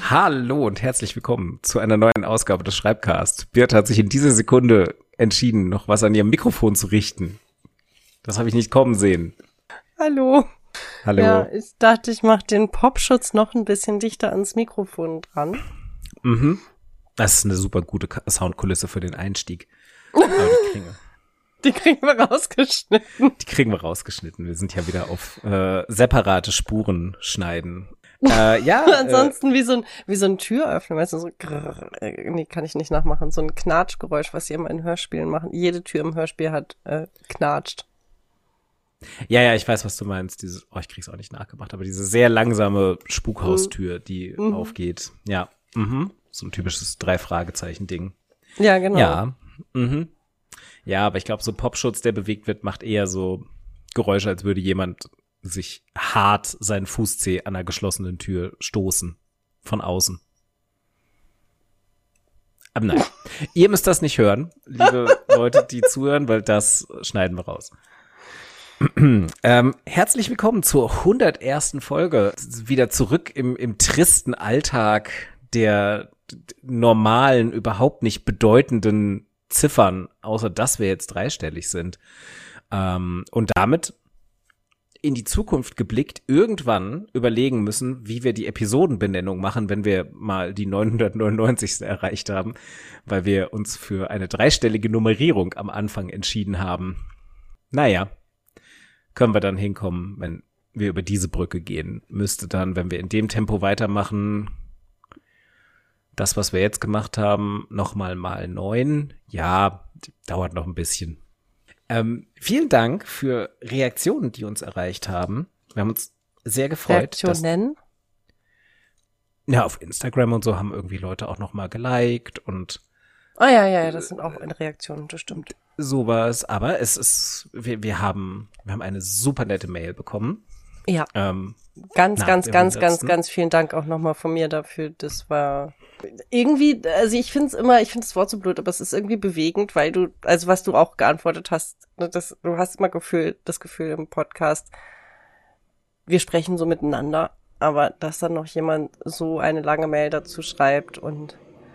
Hallo und herzlich willkommen zu einer neuen Ausgabe des Schreibcasts. Birte hat sich in dieser Sekunde entschieden, noch was an ihrem Mikrofon zu richten. Das habe ich nicht kommen sehen. Hallo. Hallo. Ja, ich dachte, ich mache den Popschutz noch ein bisschen dichter ans Mikrofon dran. Mhm. Das ist eine super gute Soundkulisse für den Einstieg. Aber die kriegen wir rausgeschnitten. Die kriegen wir rausgeschnitten. Wir sind ja wieder auf separate Spuren schneiden. Ja. Ansonsten wie so ein Türöffner, weißt du, so grrr, nee, kann ich nicht nachmachen. So ein Knatschgeräusch, was sie immer in Hörspielen machen. Jede Tür im Hörspiel hat knatscht. Ja, ich weiß, was du meinst. Ich krieg's auch nicht nachgemacht, aber diese sehr langsame Spukhaustür, die aufgeht. Ja. So ein typisches 3-Fragezeichen-Ding. Ja, genau. Ja. Ja, aber ich glaube, so Popschutz, der bewegt wird, macht eher so Geräusche, als würde jemand sich hart seinen Fußzeh an einer geschlossenen Tür stoßen. Von außen. Aber nein. Ihr müsst das nicht hören, liebe Leute, die zuhören, weil das schneiden wir raus. Herzlich willkommen zur 101. Folge. Wieder zurück im tristen Alltag der normalen, überhaupt nicht bedeutenden Ziffern, außer dass wir jetzt dreistellig sind. Und damit in die Zukunft geblickt irgendwann überlegen müssen, wie wir die Episodenbenennung machen, wenn wir mal die 999. erreicht haben, weil wir uns für eine dreistellige Nummerierung am Anfang entschieden haben. Naja, können wir dann hinkommen, wenn wir über diese Brücke gehen. Müsste dann, wenn wir in dem Tempo weitermachen, das, was wir jetzt gemacht haben, nochmal mal 9. Ja, dauert noch ein bisschen. Vielen Dank für Reaktionen, die uns erreicht haben. Wir haben uns sehr gefreut. Reaktionen? Ja, auf Instagram und so haben irgendwie Leute auch noch mal geliked und ja, das sind auch Reaktionen, das stimmt. Sowas, aber wir haben eine super nette Mail bekommen. Ja. Ganz vielen Dank auch nochmal von mir dafür. Das war irgendwie, also ich finde das Wort so blöd, aber es ist irgendwie bewegend, weil du, also was du auch geantwortet hast, ne, du hast immer das Gefühl im Podcast, wir sprechen so miteinander, aber dass dann noch jemand so eine lange Mail dazu schreibt und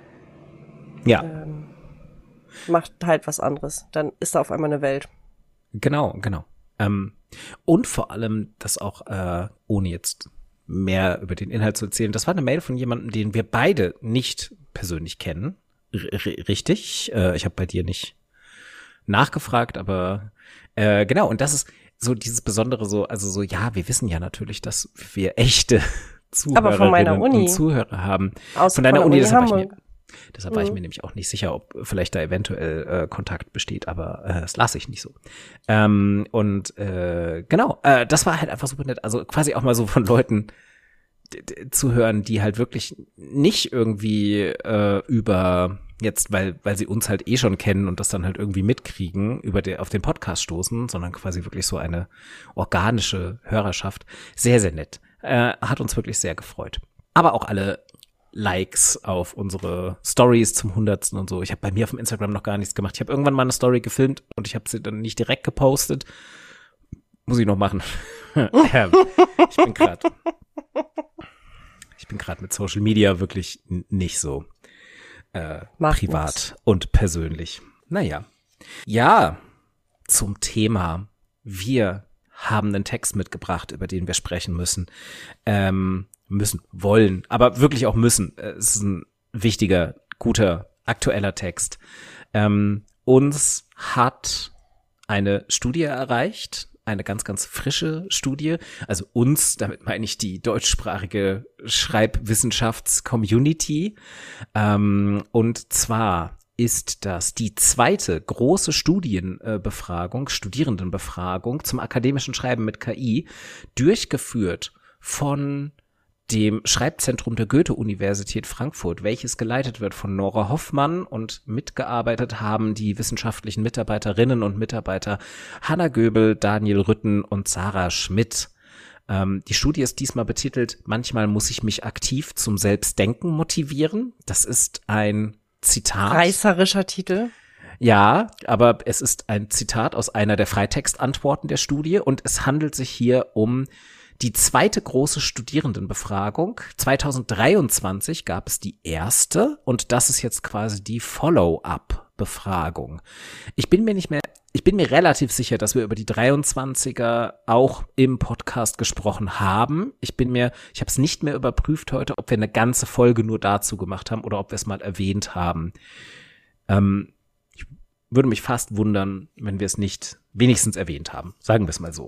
macht halt was anderes, dann ist da auf einmal eine Welt. Genau. Und vor allem, das auch, ohne jetzt mehr über den Inhalt zu erzählen, das war eine Mail von jemandem, den wir beide nicht persönlich kennen. Richtig? Ich habe bei dir nicht nachgefragt, aber genau, und das ist so dieses Besondere, wir wissen ja natürlich, dass wir echte Zuhörerinnen und Zuhörer haben. Von deiner Uni, deshalb war ich mir nämlich auch nicht sicher, ob vielleicht da eventuell Kontakt besteht, aber das lasse ich nicht so. Genau, das war halt einfach super nett. Also quasi auch mal so von Leuten zu hören, die halt wirklich nicht irgendwie über jetzt, weil sie uns halt eh schon kennen und das dann halt irgendwie mitkriegen, auf den Podcast stoßen, sondern quasi wirklich so eine organische Hörerschaft. Sehr, sehr nett. Hat uns wirklich sehr gefreut. Aber auch alle Likes auf unsere Stories zum 100. und so. Ich habe bei mir auf dem Instagram noch gar nichts gemacht. Ich habe irgendwann mal eine Story gefilmt und ich habe sie dann nicht direkt gepostet. Muss ich noch machen. Ich bin gerade mit Social Media wirklich nicht so privat und persönlich. Naja. Ja, zum Thema. Wir haben einen Text mitgebracht, über den wir sprechen müssen. Wollen, aber wirklich auch müssen. Es ist ein wichtiger, guter, aktueller Text. Uns hat eine Studie erreicht, eine ganz, ganz frische Studie. Also uns, damit meine ich die deutschsprachige Schreibwissenschafts-Community. Und zwar ist das die zweite große Studierendenbefragung zum akademischen Schreiben mit KI, durchgeführt von dem Schreibzentrum der Goethe-Universität Frankfurt, welches geleitet wird von Nora Hoffmann, und mitgearbeitet haben die wissenschaftlichen Mitarbeiterinnen und Mitarbeiter Hanna Göbel, Daniel Rütten und Sarah Schmidt. Die Studie ist diesmal betitelt: Manchmal muss ich mich aktiv zum Selbstdenken motivieren. Das ist ein Zitat. Reißerischer Titel. Ja, aber es ist ein Zitat aus einer der Freitextantworten der Studie und es handelt sich hier um die zweite große Studierendenbefragung. 2023 gab es die erste und das ist jetzt quasi die Follow-up-Befragung. Ich bin mir relativ sicher, dass wir über die 23er auch im Podcast gesprochen haben. Ich habe es nicht mehr überprüft heute, ob wir eine ganze Folge nur dazu gemacht haben oder ob wir es mal erwähnt haben. Ich würde mich fast wundern, wenn wir es nicht wenigstens erwähnt haben. Sagen wir es mal so.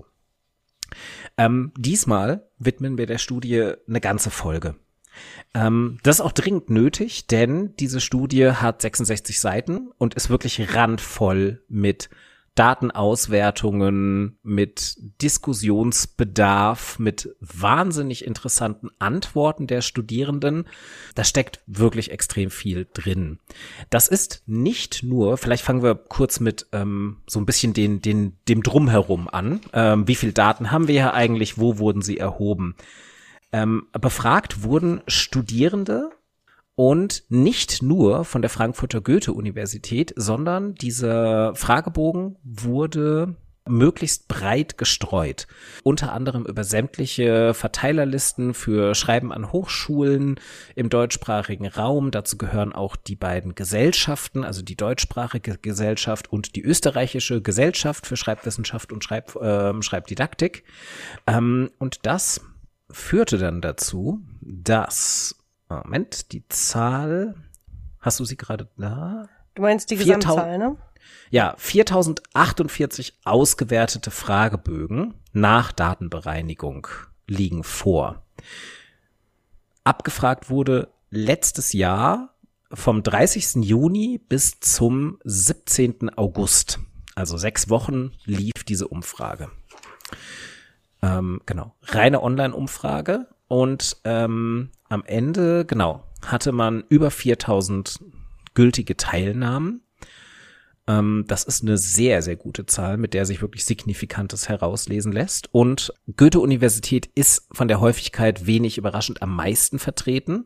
Diesmal widmen wir der Studie eine ganze Folge. Das ist auch dringend nötig, denn diese Studie hat 66 Seiten und ist wirklich randvoll mit Datenauswertungen, mit Diskussionsbedarf, mit wahnsinnig interessanten Antworten der Studierenden. Da steckt wirklich extrem viel drin. Das ist nicht nur, vielleicht fangen wir kurz mit so ein bisschen dem Drumherum an. Wie viel Daten haben wir hier eigentlich? Wo wurden sie erhoben? Befragt wurden Studierende und nicht nur von der Frankfurter Goethe-Universität, sondern dieser Fragebogen wurde möglichst breit gestreut. Unter anderem über sämtliche Verteilerlisten für Schreiben an Hochschulen im deutschsprachigen Raum. Dazu gehören auch die beiden Gesellschaften, also die deutschsprachige Gesellschaft und die österreichische Gesellschaft für Schreibwissenschaft und Schreibdidaktik. Und das führte dann dazu, dass die Zahl, hast du sie gerade da? Du meinst die Gesamtzahl, ne? Ja, 4048 ausgewertete Fragebögen nach Datenbereinigung liegen vor. Abgefragt wurde letztes Jahr vom 30. Juni bis zum 17. August. Also 6 Wochen lief diese Umfrage. Genau, reine Online-Umfrage. Und am Ende, hatte man über 4000 gültige Teilnahmen. Das ist eine sehr, sehr gute Zahl, mit der sich wirklich Signifikantes herauslesen lässt. Und Goethe-Universität ist von der Häufigkeit wenig überraschend am meisten vertreten.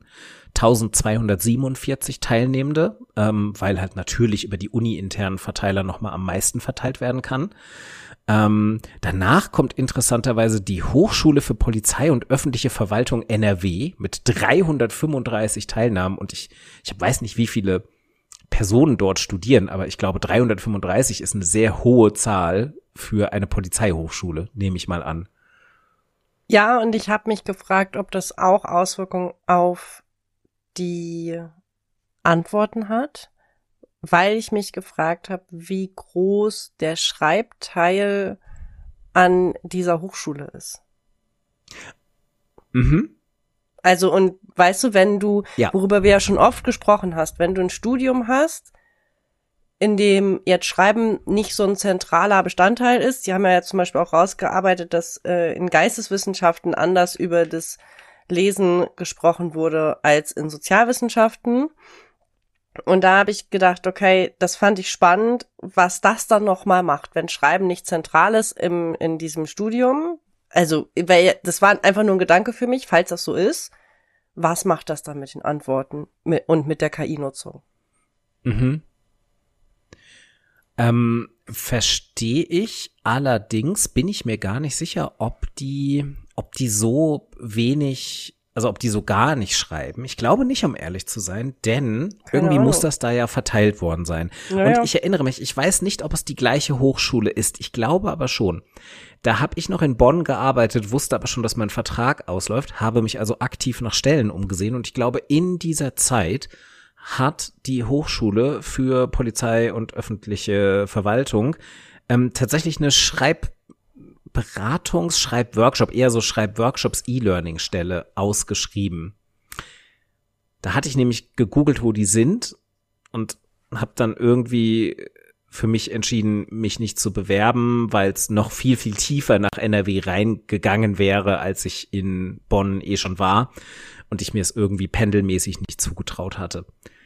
1247 Teilnehmende, weil halt natürlich über die uni-internen Verteiler nochmal am meisten verteilt werden kann. Danach kommt interessanterweise die Hochschule für Polizei und öffentliche Verwaltung NRW mit 335 Teilnahmen und ich weiß nicht, wie viele Personen dort studieren, aber ich glaube 335 ist eine sehr hohe Zahl für eine Polizeihochschule, nehme ich mal an. Ja, und ich habe mich gefragt, ob das auch Auswirkungen auf die Antworten hat. Weil ich mich gefragt habe, wie groß der Schreibteil an dieser Hochschule ist. Mhm. Also, und weißt du, wenn du, worüber wir ja schon oft gesprochen hast, wenn du ein Studium hast, in dem jetzt Schreiben nicht so ein zentraler Bestandteil ist, die haben ja jetzt zum Beispiel auch rausgearbeitet, dass in Geisteswissenschaften anders über das Lesen gesprochen wurde als in Sozialwissenschaften. Und da habe ich gedacht, okay, das fand ich spannend, was das dann nochmal macht, wenn Schreiben nicht zentral ist in diesem Studium. Also, weil das war einfach nur ein Gedanke für mich, falls das so ist. Was macht das dann mit den Antworten und mit der KI-Nutzung? Mhm. Verstehe ich. Allerdings bin ich mir gar nicht sicher, ob die so wenig, also ob die so gar nicht schreiben. Ich glaube nicht, um ehrlich zu sein, denn irgendwie muss das da ja verteilt worden sein. Und ich erinnere mich, ich weiß nicht, ob es die gleiche Hochschule ist. Ich glaube aber schon. Da habe ich noch in Bonn gearbeitet, wusste aber schon, dass mein Vertrag ausläuft, habe mich also aktiv nach Stellen umgesehen und ich glaube, in dieser Zeit hat die Hochschule für Polizei und öffentliche Verwaltung tatsächlich eine Schreibworkshop, eher so Schreibworkshops, E-Learning-Stelle ausgeschrieben. Da hatte ich nämlich gegoogelt, wo die sind und habe dann irgendwie für mich entschieden, mich nicht zu bewerben, weil es noch viel, viel tiefer nach NRW reingegangen wäre, als ich in Bonn schon war und ich mir es irgendwie pendelmäßig nicht zugetraut hatte.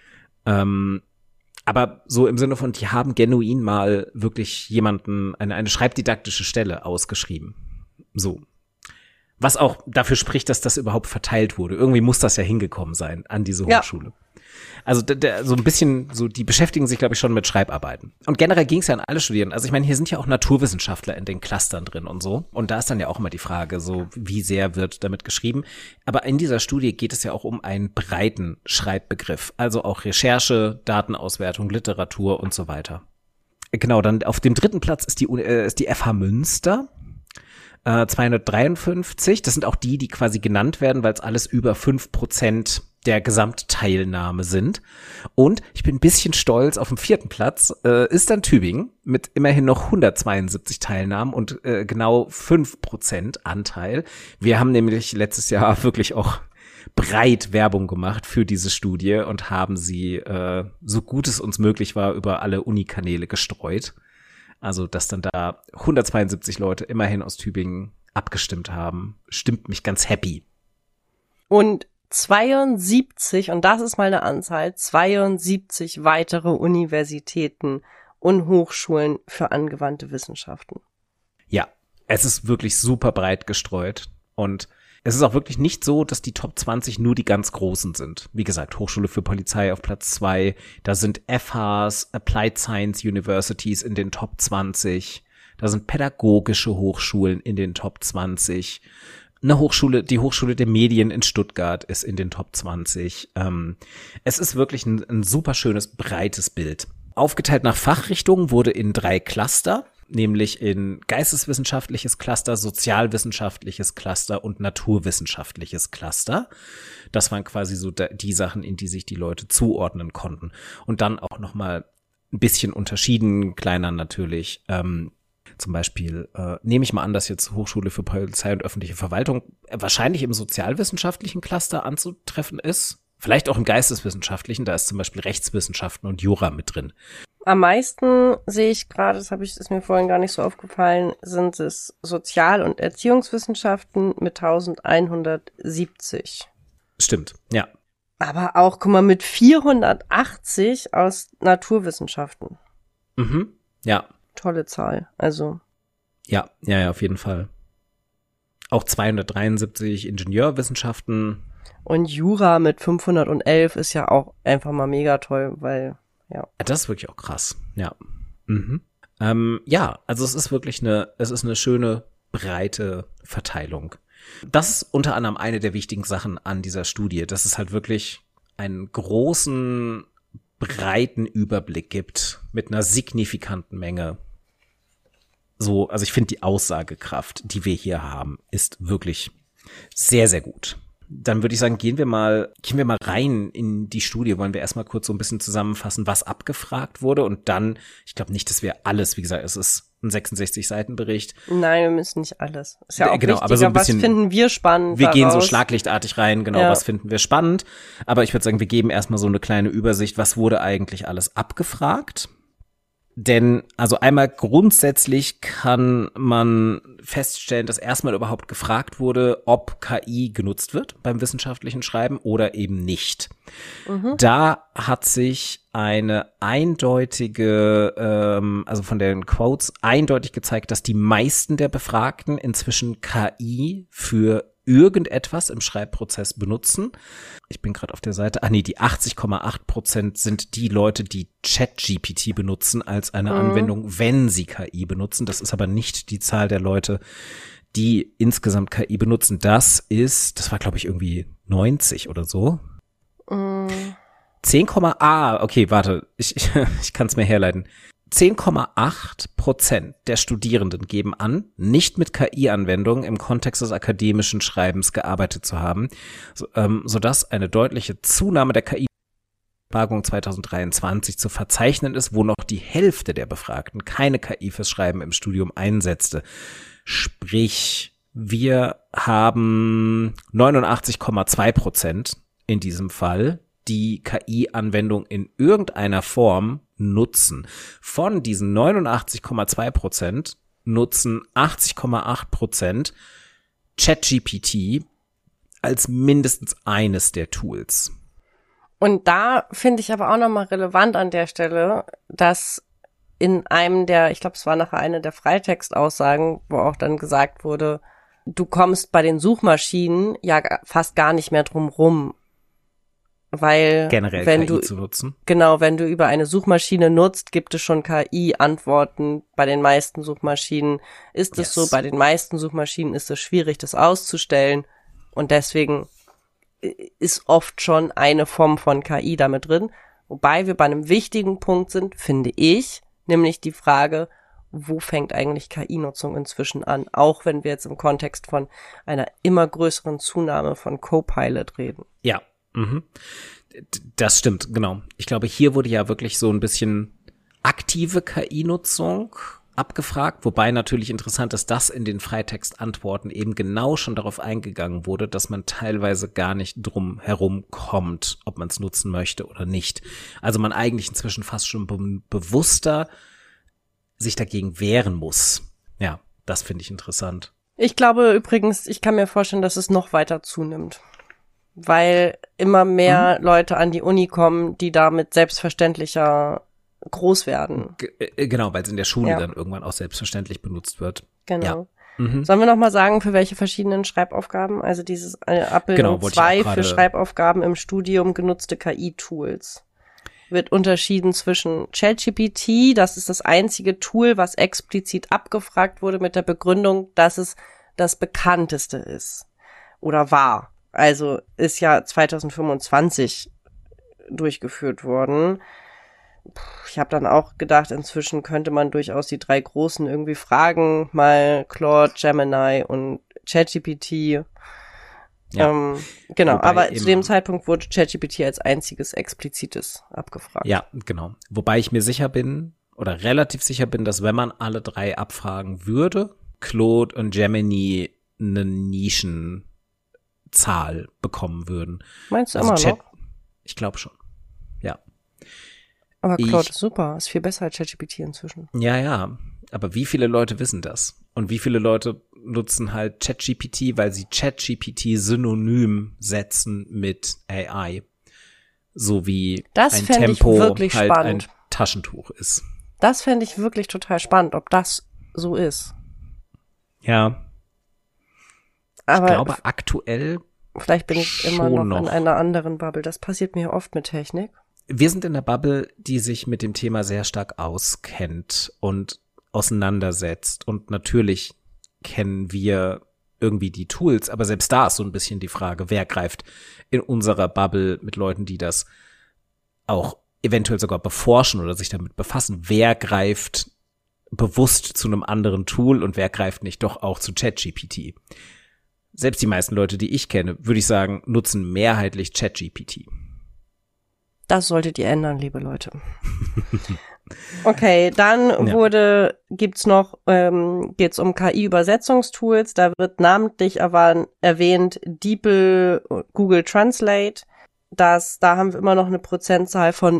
Aber so im Sinne von, die haben genuin mal wirklich jemanden, eine schreibdidaktische Stelle ausgeschrieben. So. Was auch dafür spricht, dass das überhaupt verteilt wurde. Irgendwie muss das ja hingekommen sein an diese Hochschule. Also so ein bisschen, so die beschäftigen sich, glaube ich, schon mit Schreibarbeiten. Und generell ging es ja an alle Studierenden. Also ich meine, hier sind ja auch Naturwissenschaftler in den Clustern drin und so. Und da ist dann ja auch immer die Frage, so wie sehr wird damit geschrieben. Aber in dieser Studie geht es ja auch um einen breiten Schreibbegriff. Also auch Recherche, Datenauswertung, Literatur und so weiter. Genau, dann auf dem 3. Platz ist die FH Münster. 253. Das sind auch die quasi genannt werden, weil es alles über 5% der Gesamtteilnahme sind. Und ich bin ein bisschen stolz, auf dem 4. Platz ist dann Tübingen mit immerhin noch 172 Teilnahmen und genau 5% Anteil. Wir haben nämlich letztes Jahr wirklich auch breit Werbung gemacht für diese Studie und haben sie, so gut es uns möglich war, über alle Unikanäle gestreut. Also, dass dann da 172 Leute immerhin aus Tübingen abgestimmt haben, stimmt mich ganz happy. Und 72, und das ist mal eine Anzahl, 72 weitere Universitäten und Hochschulen für angewandte Wissenschaften. Ja, es ist wirklich super breit gestreut und es ist auch wirklich nicht so, dass die Top 20 nur die ganz Großen sind. Wie gesagt, Hochschule für Polizei auf Platz 2, da sind FHs, Applied Science Universities in den Top 20, da sind pädagogische Hochschulen in den Top 20, die Hochschule der Medien in Stuttgart ist in den Top 20. Es ist wirklich ein super schönes, breites Bild. Aufgeteilt nach Fachrichtungen wurde in 3 Cluster, nämlich in geisteswissenschaftliches Cluster, sozialwissenschaftliches Cluster und naturwissenschaftliches Cluster. Das waren quasi so die Sachen, in die sich die Leute zuordnen konnten. Und dann auch noch mal ein bisschen unterschieden, kleiner natürlich. Zum Beispiel nehme ich mal an, dass jetzt Hochschule für Polizei und öffentliche Verwaltung wahrscheinlich im sozialwissenschaftlichen Cluster anzutreffen ist. Vielleicht auch im geisteswissenschaftlichen, da ist zum Beispiel Rechtswissenschaften und Jura mit drin. Am meisten sehe ich gerade, ist mir vorhin gar nicht so aufgefallen, sind es Sozial- und Erziehungswissenschaften mit 1170. Stimmt, ja. Aber auch, guck mal, mit 480 aus Naturwissenschaften. Mhm, ja. Tolle Zahl, also. Ja, auf jeden Fall. Auch 273 Ingenieurwissenschaften. Und Jura mit 511 ist ja auch einfach mal mega toll, weil, ja. Das ist wirklich auch krass, ja. Mhm. Ja, also es ist wirklich eine schöne, breite Verteilung. Das ist unter anderem eine der wichtigen Sachen an dieser Studie, dass es halt wirklich einen großen, breiten Überblick gibt mit einer signifikanten Menge. So, also ich finde die Aussagekraft, die wir hier haben, ist wirklich sehr, sehr gut. Dann würde ich sagen, gehen wir mal rein in die Studie. Wollen wir erstmal kurz so ein bisschen zusammenfassen, was abgefragt wurde und dann, ich glaube nicht, dass wir alles, wie gesagt, es ist ein 66-Seiten-Bericht. Nein, wir müssen nicht alles. Ist ja auch genau, wichtiger, aber so ein bisschen, was finden wir spannend wir daraus? gehen so schlaglichtartig rein, genau, Ja. Was finden wir spannend. Aber ich würde sagen, wir geben erstmal so eine kleine Übersicht, was wurde eigentlich alles abgefragt. Denn, also einmal grundsätzlich kann man feststellen, dass erstmal überhaupt gefragt wurde, ob KI genutzt wird beim wissenschaftlichen Schreiben oder eben nicht. Mhm. Da hat sich eine eindeutige, also von den Quotes eindeutig gezeigt, dass die meisten der Befragten inzwischen KI für irgendetwas im Schreibprozess benutzen. Ich bin gerade auf der Seite. Die 80,8% sind die Leute, die ChatGPT benutzen als eine Anwendung, wenn sie KI benutzen. Das ist aber nicht die Zahl der Leute, die insgesamt KI benutzen. Das war, glaube ich, irgendwie 90 oder so. 10, okay, warte, ich kann es mir herleiten. 10,8% der Studierenden geben an, nicht mit KI-Anwendungen im Kontext des akademischen Schreibens gearbeitet zu haben, sodass eine deutliche Zunahme der KI-Befragung 2023 zu verzeichnen ist, wo noch die Hälfte der Befragten keine KI fürs Schreiben im Studium einsetzte. Sprich, wir haben 89,2% in diesem Fall, die KI-Anwendung in irgendeiner Form nutzen. Von diesen 89,2% nutzen 80,8% ChatGPT als mindestens eines der Tools. Und da finde ich aber auch nochmal relevant an der Stelle, dass in einem ich glaube, es war nachher eine der Freitextaussagen, wo auch dann gesagt wurde, du kommst bei den Suchmaschinen ja fast gar nicht mehr drum rum, Weil generell wenn KI zu nutzen. Genau, wenn du über eine Suchmaschine nutzt, gibt es schon KI-Antworten. Bei den meisten Suchmaschinen ist es so, bei den meisten Suchmaschinen ist es schwierig, das auszustellen. Und deswegen ist oft schon eine Form von KI damit drin. Wobei wir bei einem wichtigen Punkt sind, finde ich, nämlich die Frage, wo fängt eigentlich KI-Nutzung inzwischen an? Auch wenn wir jetzt im Kontext von einer immer größeren Zunahme von Copilot reden. Ja, das stimmt, genau. Ich glaube, hier wurde ja wirklich so ein bisschen aktive KI-Nutzung abgefragt, wobei natürlich interessant ist, dass in den Freitextantworten eben genau schon darauf eingegangen wurde, dass man teilweise gar nicht drum herum kommt, ob man es nutzen möchte oder nicht. Also man eigentlich inzwischen fast schon bewusster sich dagegen wehren muss. Ja, das finde ich interessant. Ich glaube übrigens, ich kann mir vorstellen, dass es noch weiter zunimmt. Weil immer mehr Leute an die Uni kommen, die damit selbstverständlicher groß werden. Genau, weil es in der Schule dann irgendwann auch selbstverständlich benutzt wird. Genau. Ja. Sollen wir noch mal sagen, für welche verschiedenen Schreibaufgaben? Also dieses Abbildung 2 für Schreibaufgaben im Studium genutzte KI-Tools. Wird unterschieden zwischen ChatGPT, das ist das einzige Tool, was explizit abgefragt wurde mit der Begründung, dass es das bekannteste ist oder war. Also ist ja 2025 durchgeführt worden. Ich habe dann auch gedacht, inzwischen könnte man durchaus die 3 Großen irgendwie fragen, mal Claude, Gemini und ChatGPT. Ja. Genau, wobei aber zu dem Zeitpunkt wurde ChatGPT als einziges explizites abgefragt. Ja, genau. Wobei ich mir sicher bin oder relativ sicher bin, dass wenn man alle 3 abfragen würde, Claude und Gemini eine Nischenzahl bekommen würden. Meinst du also immer noch? Ich glaube schon, ja. Aber Claude ist super, ist viel besser als ChatGPT inzwischen. Ja, aber wie viele Leute wissen das? Und wie viele Leute nutzen halt ChatGPT, weil sie ChatGPT synonym setzen mit AI. So wie ein Tempo halt spannend. Ein Taschentuch ist. Das fände ich wirklich total spannend, ob das so ist. Ja. Aber ich glaube aktuell vielleicht bin ich immer noch in einer anderen Bubble. Das passiert mir oft mit Technik. Wir sind in der Bubble, die sich mit dem Thema sehr stark auskennt und auseinandersetzt. Und natürlich kennen wir irgendwie die Tools, aber selbst da ist so ein bisschen die Frage, wer greift in unserer Bubble mit Leuten, die das auch eventuell sogar beforschen oder sich damit befassen, wer greift bewusst zu einem anderen Tool und wer greift nicht doch auch zu ChatGPT. Selbst die meisten Leute, die ich kenne, würde ich sagen, nutzen mehrheitlich ChatGPT. Das solltet ihr ändern, liebe Leute. Okay, dann geht's um KI-Übersetzungstools. Da wird namentlich erwähnt DeepL, Google Translate. Da haben wir immer noch eine Prozentzahl von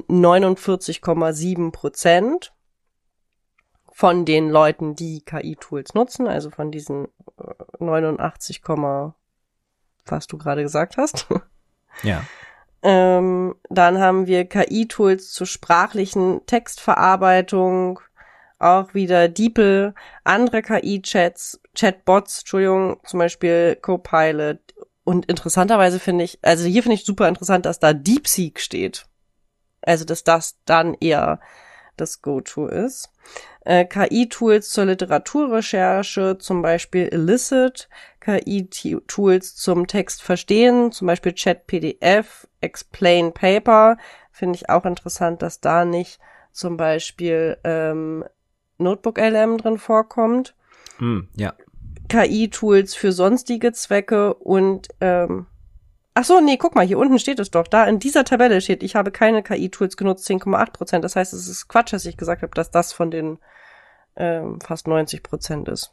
49,7% von den Leuten, die KI-Tools nutzen. Also von diesen 89, was du gerade gesagt hast. Ja. Dann haben wir KI-Tools zur sprachlichen Textverarbeitung, auch wieder DeepL, andere Chatbots, zum Beispiel Copilot. Und interessanterweise finde ich super interessant, dass da DeepSeek steht. Also, dass das dann eher das Go-To ist. KI-Tools zur Literaturrecherche, zum Beispiel Elicit, KI-Tools zum Textverstehen, zum Beispiel ChatPDF, Explain Paper, finde ich auch interessant, dass da nicht zum Beispiel Notebook-LM drin vorkommt. Ja. KI-Tools für sonstige Zwecke und ach so, nee, guck mal, hier unten steht es doch. Da in dieser Tabelle steht, ich habe keine KI-Tools genutzt, 10,8%. Das heißt, es ist Quatsch, dass ich gesagt habe, dass das von den fast 90% ist.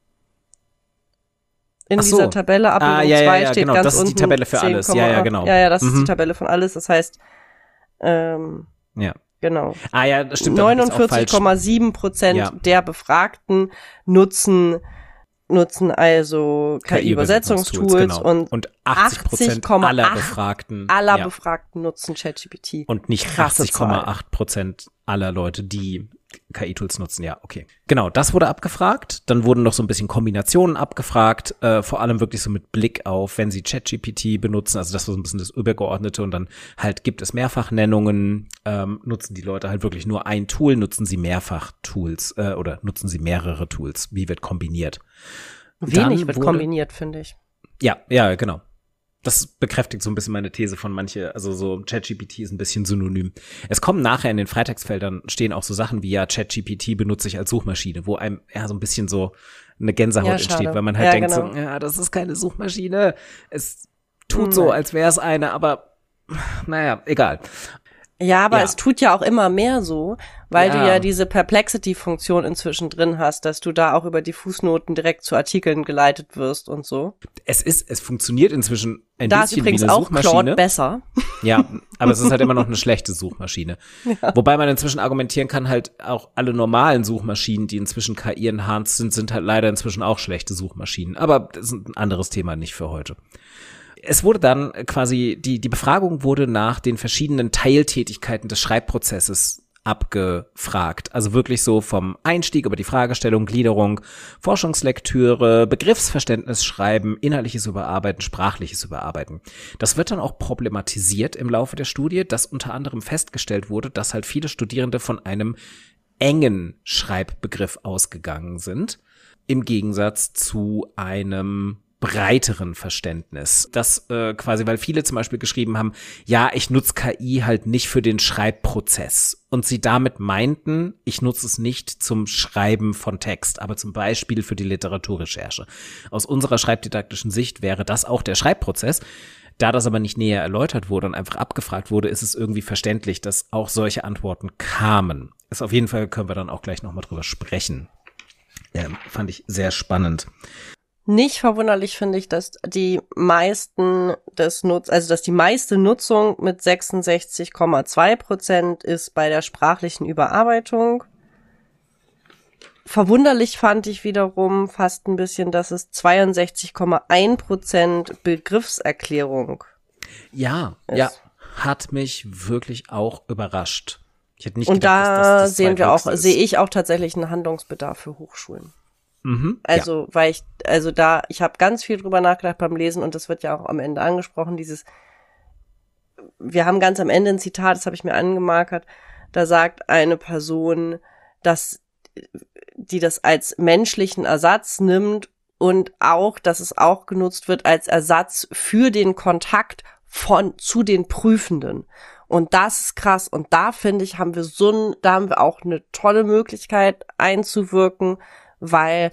In dieser Tabelle, Abbildung 2 steht genau, ganz das ist unten die Tabelle für 10, alles. Ja, genau. Ja, das ist die Tabelle von alles. Das heißt, ja. Genau. Ja, das stimmt. 49,7% der Befragten nutzen also KI-Übersetzungstools genau. und 80% aller Befragten Befragten nutzen ChatGPT. Und nicht 80,8% aller Leute, die KI-Tools nutzen, ja, okay. Genau, das wurde abgefragt. Dann wurden noch so ein bisschen Kombinationen abgefragt, vor allem wirklich so mit Blick auf, wenn sie ChatGPT benutzen, also das war so ein bisschen das Übergeordnete und dann halt gibt es Mehrfachnennungen, nutzen die Leute halt wirklich nur ein Tool, nutzen sie mehrfach Tools oder nutzen sie mehrere Tools, wie wird kombiniert? Wenig wird kombiniert, finde ich. Ja, genau. Das bekräftigt so ein bisschen meine These von also so ChatGPT ist ein bisschen synonym. Es kommen nachher in den Freitagsfeldern stehen auch so Sachen wie ja, ChatGPT benutze ich als Suchmaschine, wo einem so ein bisschen so eine Gänsehaut entsteht, weil man halt denkt genau. So, ja, das ist keine Suchmaschine. Es tut so, als wäre es eine, aber naja, egal. Ja, aber es tut ja auch immer mehr so, weil du ja diese Perplexity-Funktion inzwischen drin hast, dass du da auch über die Fußnoten direkt zu Artikeln geleitet wirst und so. Es funktioniert inzwischen ein da bisschen wie eine Suchmaschine. Da ist übrigens auch Claude besser. Ja, aber es ist halt immer noch eine schlechte Suchmaschine. Ja. Wobei man inzwischen argumentieren kann, halt auch alle normalen Suchmaschinen, die inzwischen KI-enhanced sind halt leider inzwischen auch schlechte Suchmaschinen. Aber das ist ein anderes Thema, nicht für heute. Es wurde dann quasi, die Befragung wurde nach den verschiedenen Teiltätigkeiten des Schreibprozesses abgefragt. Also wirklich so vom Einstieg über die Fragestellung, Gliederung, Forschungslektüre, Begriffsverständnis schreiben, inhaltliches Überarbeiten, sprachliches Überarbeiten. Das wird dann auch problematisiert im Laufe der Studie, dass unter anderem festgestellt wurde, dass halt viele Studierende von einem engen Schreibbegriff ausgegangen sind, im Gegensatz zu einem breiteren Verständnis. Das quasi, weil viele zum Beispiel geschrieben haben, ja, ich nutze KI halt nicht für den Schreibprozess. Und sie damit meinten, ich nutze es nicht zum Schreiben von Text, aber zum Beispiel für die Literaturrecherche. Aus unserer schreibdidaktischen Sicht wäre das auch der Schreibprozess. Da das aber nicht näher erläutert wurde und einfach abgefragt wurde, ist es irgendwie verständlich, dass auch solche Antworten kamen. Ist auf jeden Fall, können wir dann auch gleich nochmal drüber sprechen. Fand ich sehr spannend. Nicht verwunderlich finde ich, dass die meiste Nutzung mit 66,2% ist bei der sprachlichen Überarbeitung. Verwunderlich fand ich wiederum fast ein bisschen, dass es 62,1% Begriffserklärung ist. Ja, hat mich wirklich auch überrascht. Ich hätte nicht gedacht, dass das sehe ich auch tatsächlich einen Handlungsbedarf für Hochschulen. Also, weil ich habe ganz viel drüber nachgedacht beim Lesen und das wird ja auch am Ende angesprochen, wir haben ganz am Ende ein Zitat, das habe ich mir angemarkert, da sagt eine Person, dass die das als menschlichen Ersatz nimmt und auch, dass es auch genutzt wird als Ersatz für den Kontakt zu den Prüfenden. Und das ist krass und da finde ich, da haben wir auch eine tolle Möglichkeit einzuwirken, weil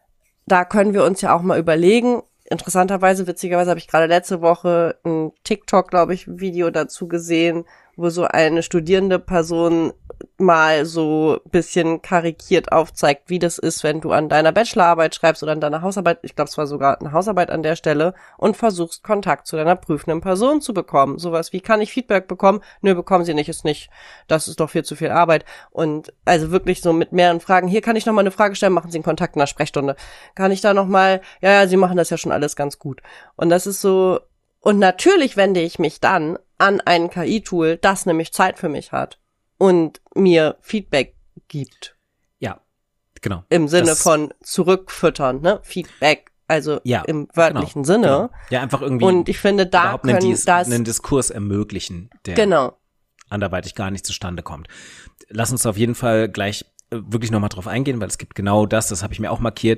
da können wir uns ja auch mal überlegen, interessanterweise, witzigerweise habe ich gerade letzte Woche ein TikTok, glaube ich, Video dazu gesehen, wo so eine studierende Person mal so bisschen karikiert aufzeigt, wie das ist, wenn du an deiner Bachelorarbeit schreibst oder an deiner Hausarbeit, ich glaube, es war sogar eine Hausarbeit an der Stelle, und versuchst, Kontakt zu deiner prüfenden Person zu bekommen. Sowas wie, kann ich Feedback bekommen? Nö, bekommen sie nicht, ist nicht. Das ist doch viel zu viel Arbeit. Und also wirklich so mit mehreren Fragen. Hier kann ich noch mal eine Frage stellen, machen Sie einen Kontakt in der Sprechstunde. Kann ich da noch mal, ja, Sie machen das ja schon alles ganz gut. Und das ist so, und natürlich wende ich mich dann an ein KI-Tool, das nämlich Zeit für mich hat und mir Feedback gibt. Ja, genau. Im Sinne von zurückfüttern, ne? Feedback, also im wörtlichen Sinne. Genau. Ja, einfach irgendwie. Und ich finde, da einen Diskurs ermöglichen, der anderweitig gar nicht zustande kommt. Lass uns auf jeden Fall gleich wirklich nochmal drauf eingehen, weil es gibt genau das habe ich mir auch markiert,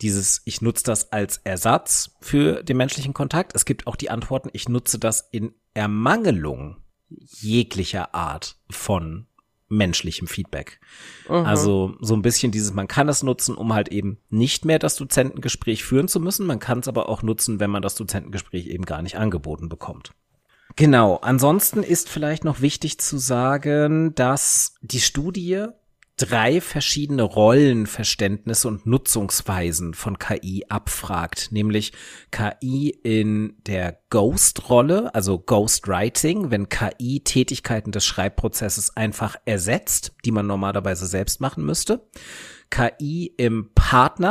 ich nutze das als Ersatz für den menschlichen Kontakt. Es gibt auch die Antworten, ich nutze das in Ermangelung jeglicher Art von menschlichem Feedback. Also so ein bisschen man kann es nutzen, um halt eben nicht mehr das Dozentengespräch führen zu müssen. Man kann es aber auch nutzen, wenn man das Dozentengespräch eben gar nicht angeboten bekommt. Genau. Ansonsten ist vielleicht noch wichtig zu sagen, dass die Studie 3 verschiedene Rollenverständnisse und Nutzungsweisen von KI abfragt, nämlich KI in der Ghost-Rolle, also Ghostwriting, wenn KI Tätigkeiten des Schreibprozesses einfach ersetzt, die man normalerweise selbst machen müsste, KI im Partner,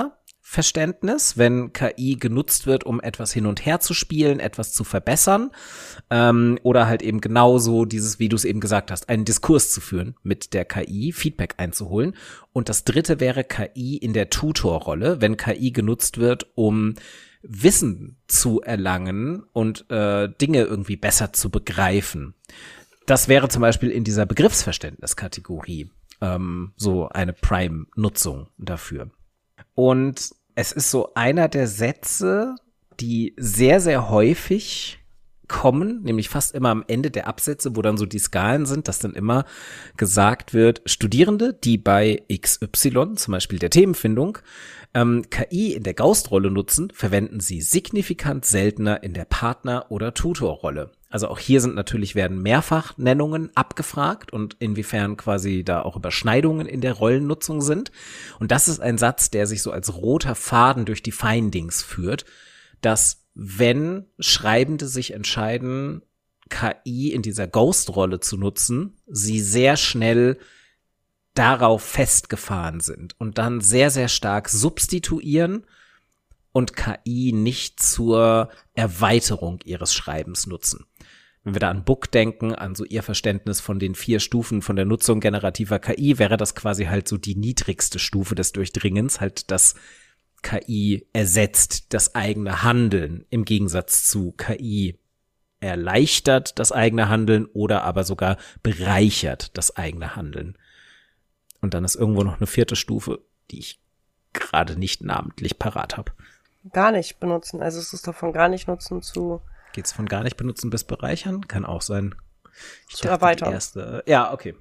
Begriffsverständnis, wenn KI genutzt wird, um etwas hin und her zu spielen, etwas zu verbessern, oder halt eben genauso dieses, wie du es eben gesagt hast, einen Diskurs zu führen mit der KI, Feedback einzuholen. Und das dritte wäre KI in der Tutorrolle, wenn KI genutzt wird, um Wissen zu erlangen und Dinge irgendwie besser zu begreifen. Das wäre zum Beispiel in dieser Begriffsverständniskategorie so eine Prime-Nutzung dafür. Und es ist so einer der Sätze, die sehr, sehr häufig kommen, nämlich fast immer am Ende der Absätze, wo dann so die Skalen sind, dass dann immer gesagt wird, Studierende, die bei XY, zum Beispiel der Themenfindung, KI in der Ghost-Rolle nutzen, verwenden sie signifikant seltener in der Partner- oder Tutorrolle. Also auch hier werden Mehrfachnennungen abgefragt und inwiefern quasi da auch Überschneidungen in der Rollennutzung sind. Und das ist ein Satz, der sich so als roter Faden durch die Findings führt, dass wenn Schreibende sich entscheiden, KI in dieser Ghost-Rolle zu nutzen, sie sehr schnell darauf festgefahren sind und dann sehr, sehr stark substituieren und KI nicht zur Erweiterung ihres Schreibens nutzen. Wenn wir da an Book denken, an so ihr Verständnis von den 4 Stufen von der Nutzung generativer KI, wäre das quasi halt so die niedrigste Stufe des Durchdringens, halt das KI ersetzt das eigene Handeln im Gegensatz zu KI erleichtert das eigene Handeln oder aber sogar bereichert das eigene Handeln. Und dann ist irgendwo noch eine 4. Stufe, die ich gerade nicht namentlich parat habe. Gar nicht benutzen. Also es ist doch von gar nicht nutzen zu... Geht's von gar nicht benutzen bis bereichern? Kann auch sein. Zu erweitern. Ja, okay.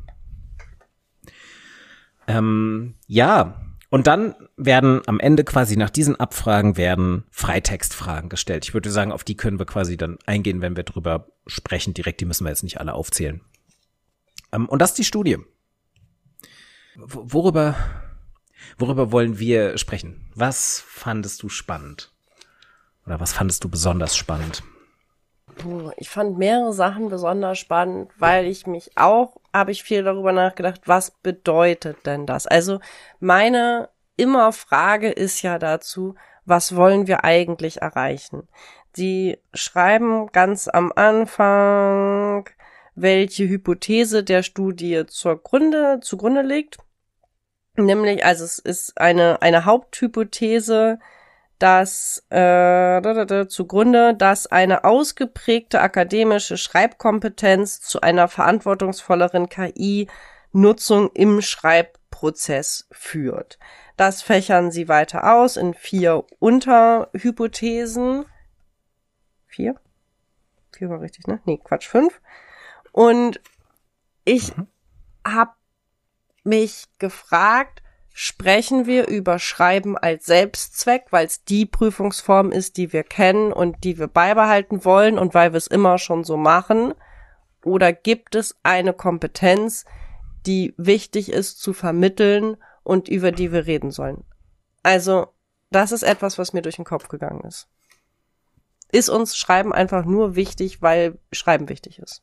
Ja, und dann werden am Ende quasi nach diesen Abfragen Freitextfragen gestellt. Ich würde sagen, auf die können wir quasi dann eingehen, wenn wir drüber sprechen. Direkt, die müssen wir jetzt nicht alle aufzählen. Und das ist die Studie. Worüber wollen wir sprechen? Was fandest du spannend? Oder was fandest du besonders spannend? Ich fand mehrere Sachen besonders spannend, weil habe ich viel darüber nachgedacht, was bedeutet denn das? Also meine Frage ist ja dazu, was wollen wir eigentlich erreichen? Sie schreiben ganz am Anfang, welche Hypothese der Studie zugrunde liegt. Nämlich, also es ist eine Haupthypothese, dass zugrunde, dass eine ausgeprägte akademische Schreibkompetenz zu einer verantwortungsvolleren KI-Nutzung im Schreibprozess führt. Das fächern sie weiter aus in 4 Unterhypothesen. 4? 4 war richtig, ne? Nee, Quatsch, 5. Und ich habe mich gefragt, sprechen wir über Schreiben als Selbstzweck, weil es die Prüfungsform ist, die wir kennen und die wir beibehalten wollen und weil wir es immer schon so machen? Oder gibt es eine Kompetenz, die wichtig ist zu vermitteln und über die wir reden sollen? Also, das ist etwas, was mir durch den Kopf gegangen ist. Ist uns Schreiben einfach nur wichtig, weil Schreiben wichtig ist?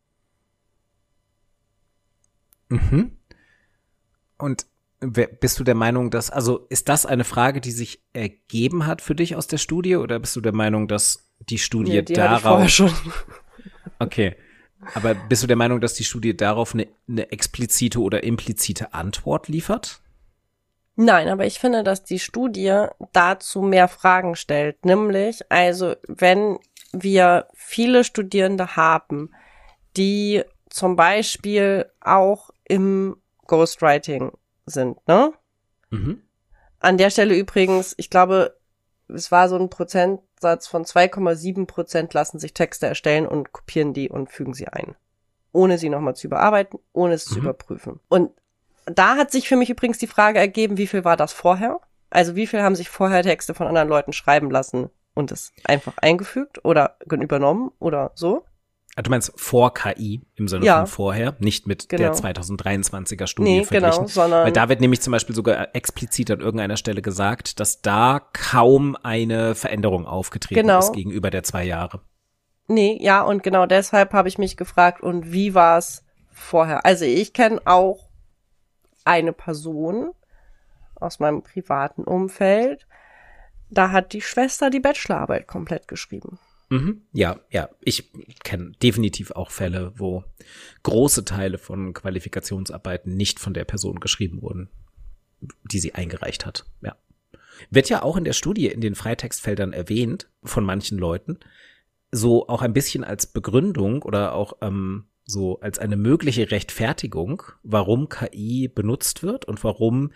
Mhm. Und bist du der Meinung, ist das eine Frage, die sich ergeben hat für dich aus der Studie, oder bist du der Meinung, dass die Studie die hatte ich vorher schon. Okay. Aber bist du der Meinung, dass die Studie darauf eine explizite oder implizite Antwort liefert? Nein, aber ich finde, dass die Studie dazu mehr Fragen stellt. Nämlich, also wenn wir viele Studierende haben, die zum Beispiel auch im Ghostwriting sind, ne? Mhm. An der Stelle übrigens, ich glaube, es war so ein Prozentsatz von 2,7% lassen sich Texte erstellen und kopieren die und fügen sie ein. Ohne sie nochmal zu überarbeiten, ohne es zu überprüfen. Und da hat sich für mich übrigens die Frage ergeben, wie viel war das vorher? Also wie viel haben sich vorher Texte von anderen Leuten schreiben lassen und es einfach eingefügt oder übernommen oder so? Du meinst vor KI im Sinne von vorher, nicht mit der 2023er Studie verglichen. Genau, sondern weil da wird nämlich zum Beispiel sogar explizit an irgendeiner Stelle gesagt, dass da kaum eine Veränderung aufgetreten ist gegenüber der 2 Jahre. Nee, ja, und genau deshalb habe ich mich gefragt, und wie war es vorher? Also ich kenne auch eine Person aus meinem privaten Umfeld, Da hat die Schwester die Bachelorarbeit komplett geschrieben. Mhm. Ja, ich kenne definitiv auch Fälle, wo große Teile von Qualifikationsarbeiten nicht von der Person geschrieben wurden, die sie eingereicht hat. Ja. Wird ja auch in der Studie in den Freitextfeldern erwähnt von manchen Leuten, so auch ein bisschen als Begründung oder auch so als eine mögliche Rechtfertigung, warum KI benutzt wird und warum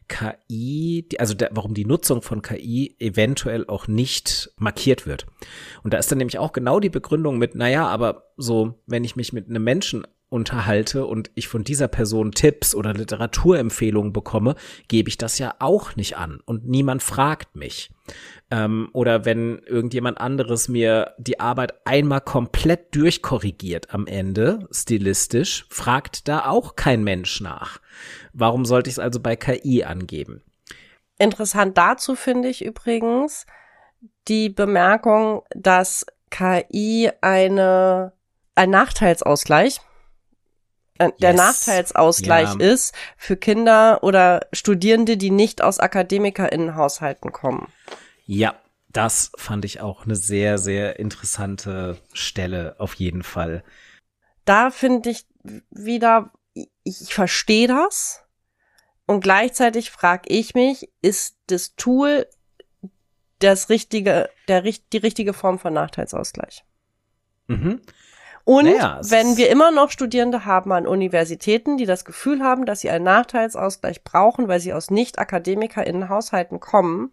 warum die Nutzung von KI eventuell auch nicht markiert wird. Und da ist dann nämlich auch genau die Begründung mit, naja, aber so, wenn ich mich mit einem Menschen unterhalte und ich von dieser Person Tipps oder Literaturempfehlungen bekomme, gebe ich das ja auch nicht an und niemand fragt mich. Oder wenn irgendjemand anderes mir die Arbeit einmal komplett durchkorrigiert am Ende, stilistisch, fragt da auch kein Mensch nach. Warum sollte ich es also bei KI angeben? Interessant dazu finde ich übrigens die Bemerkung, dass KI ein Nachteilsausgleich der Nachteilsausgleich ist für Kinder oder Studierende, die nicht aus AkademikerInnenhaushalten kommen. Ja, das fand ich auch eine sehr, sehr interessante Stelle auf jeden Fall. Da finde ich wieder, ich verstehe das und gleichzeitig frage ich mich, ist das Tool die richtige Form von Nachteilsausgleich? Mhm. Und wenn wir immer noch Studierende haben an Universitäten, die das Gefühl haben, dass sie einen Nachteilsausgleich brauchen, weil sie aus Nicht-AkademikerInnen-Haushalten kommen,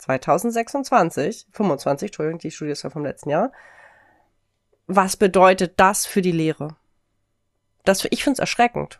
25, Entschuldigung, die Studie ist ja vom letzten Jahr, was bedeutet das für die Lehre? Ich finde es erschreckend.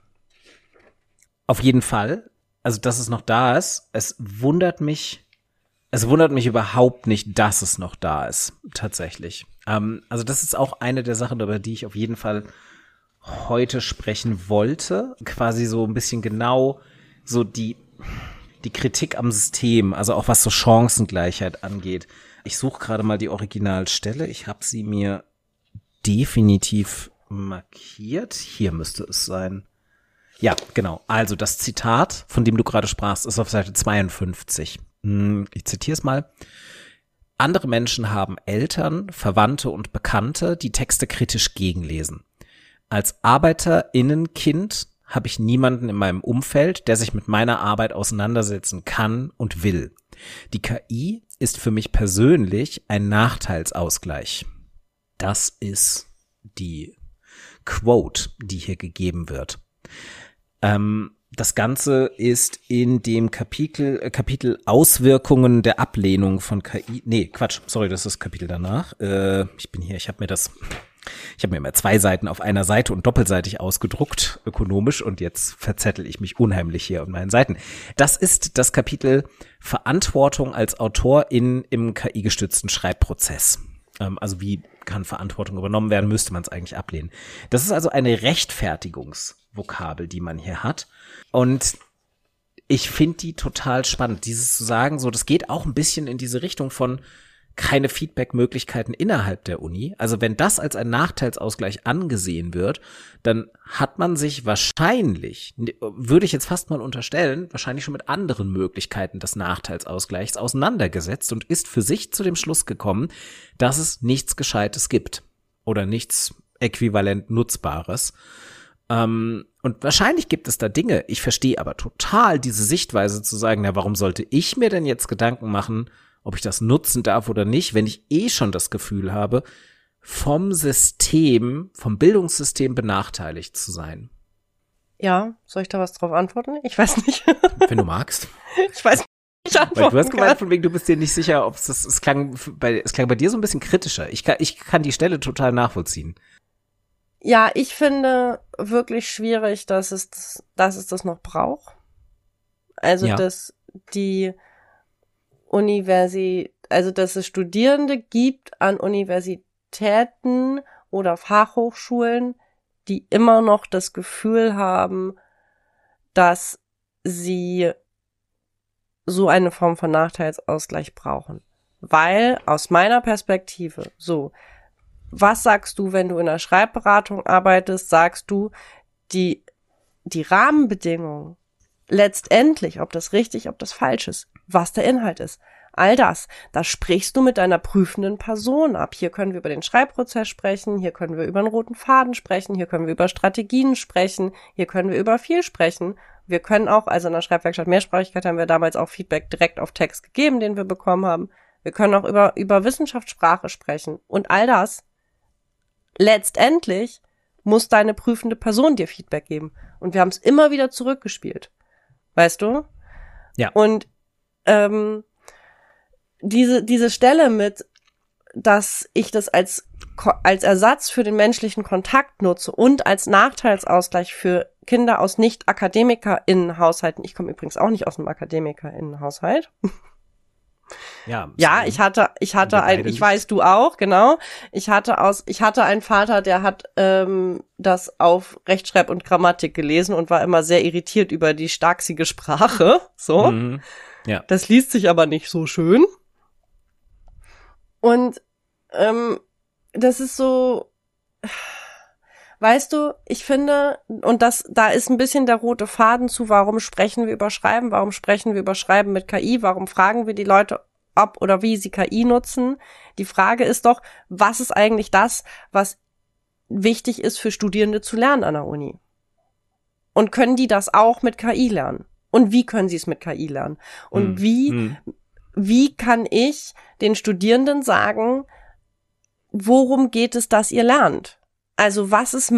Auf jeden Fall. Also, dass es noch da ist. Es wundert mich überhaupt nicht, dass es noch da ist. Tatsächlich. Also, das ist auch eine der Sachen, über die ich auf jeden Fall heute sprechen wollte. Quasi so ein bisschen genau so die Kritik am System, also auch was so Chancengleichheit angeht. Ich suche gerade mal die Originalstelle. Ich habe sie mir definitiv markiert. Hier müsste es sein. Ja, genau. Also das Zitat, von dem du gerade sprachst, ist auf Seite 52. Ich zitiere es mal. Andere Menschen haben Eltern, Verwandte und Bekannte, die Texte kritisch gegenlesen. Als ArbeiterInnenkind habe ich niemanden in meinem Umfeld, der sich mit meiner Arbeit auseinandersetzen kann und will. Die KI ist für mich persönlich ein Nachteilsausgleich. Das ist die Quote, die hier gegeben wird. Das Ganze ist in dem Kapitel Auswirkungen der Ablehnung von KI. Nee, Quatsch, sorry, das ist das Kapitel danach. Ich habe mir mal 2 Seiten auf einer Seite und doppelseitig ausgedruckt, ökonomisch, und jetzt verzettel ich mich unheimlich hier auf meinen Seiten. Das ist das Kapitel Verantwortung als Autor im KI-gestützten Schreibprozess. Also wie kann Verantwortung übernommen werden, müsste man es eigentlich ablehnen. Das ist also eine Rechtfertigungsvokabel, die man hier hat. Und ich finde die total spannend, dieses zu sagen, so, das geht auch ein bisschen in diese Richtung von keine Feedback-Möglichkeiten innerhalb der Uni. Also wenn das als ein Nachteilsausgleich angesehen wird, dann hat man sich wahrscheinlich, würde ich jetzt fast mal unterstellen, wahrscheinlich schon mit anderen Möglichkeiten des Nachteilsausgleichs auseinandergesetzt und ist für sich zu dem Schluss gekommen, dass es nichts Gescheites gibt oder nichts äquivalent Nutzbares. Und wahrscheinlich gibt es da Dinge, ich verstehe aber total diese Sichtweise zu sagen, na, warum sollte ich mir denn jetzt Gedanken machen, ob ich das nutzen darf oder nicht, wenn ich schon das Gefühl habe, vom Bildungssystem benachteiligt zu sein. Ja, soll ich da was drauf antworten? Ich weiß nicht. Wenn du magst. Ich weiß nicht, weil du hast gemeint, von wegen, du bist dir nicht sicher, ob es klang bei dir so ein bisschen kritischer. Ich kann die Stelle total nachvollziehen. Ja, ich finde wirklich schwierig, dass es das noch braucht. Also, ja. Dass dass es Studierende gibt an Universitäten oder Fachhochschulen, die immer noch das Gefühl haben, dass sie so eine Form von Nachteilsausgleich brauchen. Weil aus meiner Perspektive, so, was sagst du, wenn du in der Schreibberatung arbeitest, sagst du, die Rahmenbedingungen, letztendlich, ob das richtig, ob das falsch ist, was der Inhalt ist. all das, da sprichst du mit deiner prüfenden Person ab. Hier können wir über den Schreibprozess sprechen, hier können wir über einen roten Faden sprechen, hier können wir über Strategien sprechen, hier können wir über viel sprechen. Wir können auch, also in der Schreibwerkstatt Mehrsprachigkeit haben wir damals auch Feedback direkt auf Text gegeben, den wir bekommen haben. Wir können auch über Wissenschaftssprache sprechen. Und all das, letztendlich muss deine prüfende Person dir Feedback geben. Und wir haben es immer wieder zurückgespielt. Weißt du? Ja. Und diese Stelle mit, dass ich das als Ersatz für den menschlichen Kontakt nutze und als Nachteilsausgleich für Kinder aus Nicht-AkademikerInnen-Haushalten. Ich komme übrigens auch nicht aus einem AkademikerInnen-Haushalt. Ja, ich weiß, du auch, genau. Ich hatte einen Vater, der hat das auf Rechtschreib und Grammatik gelesen und war immer sehr irritiert über die starksige Sprache. So. Mhm. Ja. Das liest sich aber nicht so schön. Und das ist so, weißt du, ich finde, und da ist ein bisschen der rote Faden zu, warum sprechen wir über Schreiben, warum sprechen wir über Schreiben mit KI, warum fragen wir die Leute, ob oder wie sie KI nutzen. Die Frage ist doch, was ist eigentlich das, was wichtig ist für Studierende zu lernen an der Uni? Und können die das auch mit KI lernen? Und wie können sie es mit KI lernen? Und wie kann ich den Studierenden sagen, worum geht es, dass ihr lernt? Also was ist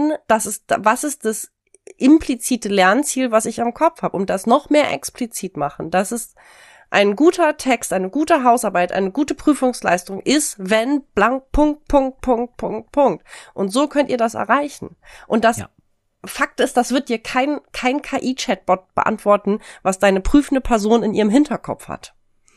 das implizite Lernziel, was ich am Kopf habe, um das noch mehr explizit machen? Das ist ein guter Text, eine gute Hausarbeit, eine gute Prüfungsleistung ist, wenn blank, Punkt, Punkt, Punkt, Punkt, Punkt. Und so könnt ihr das erreichen. Und das Fakt ist, das wird dir kein KI-Chatbot beantworten, was deine prüfende Person in ihrem Hinterkopf hat.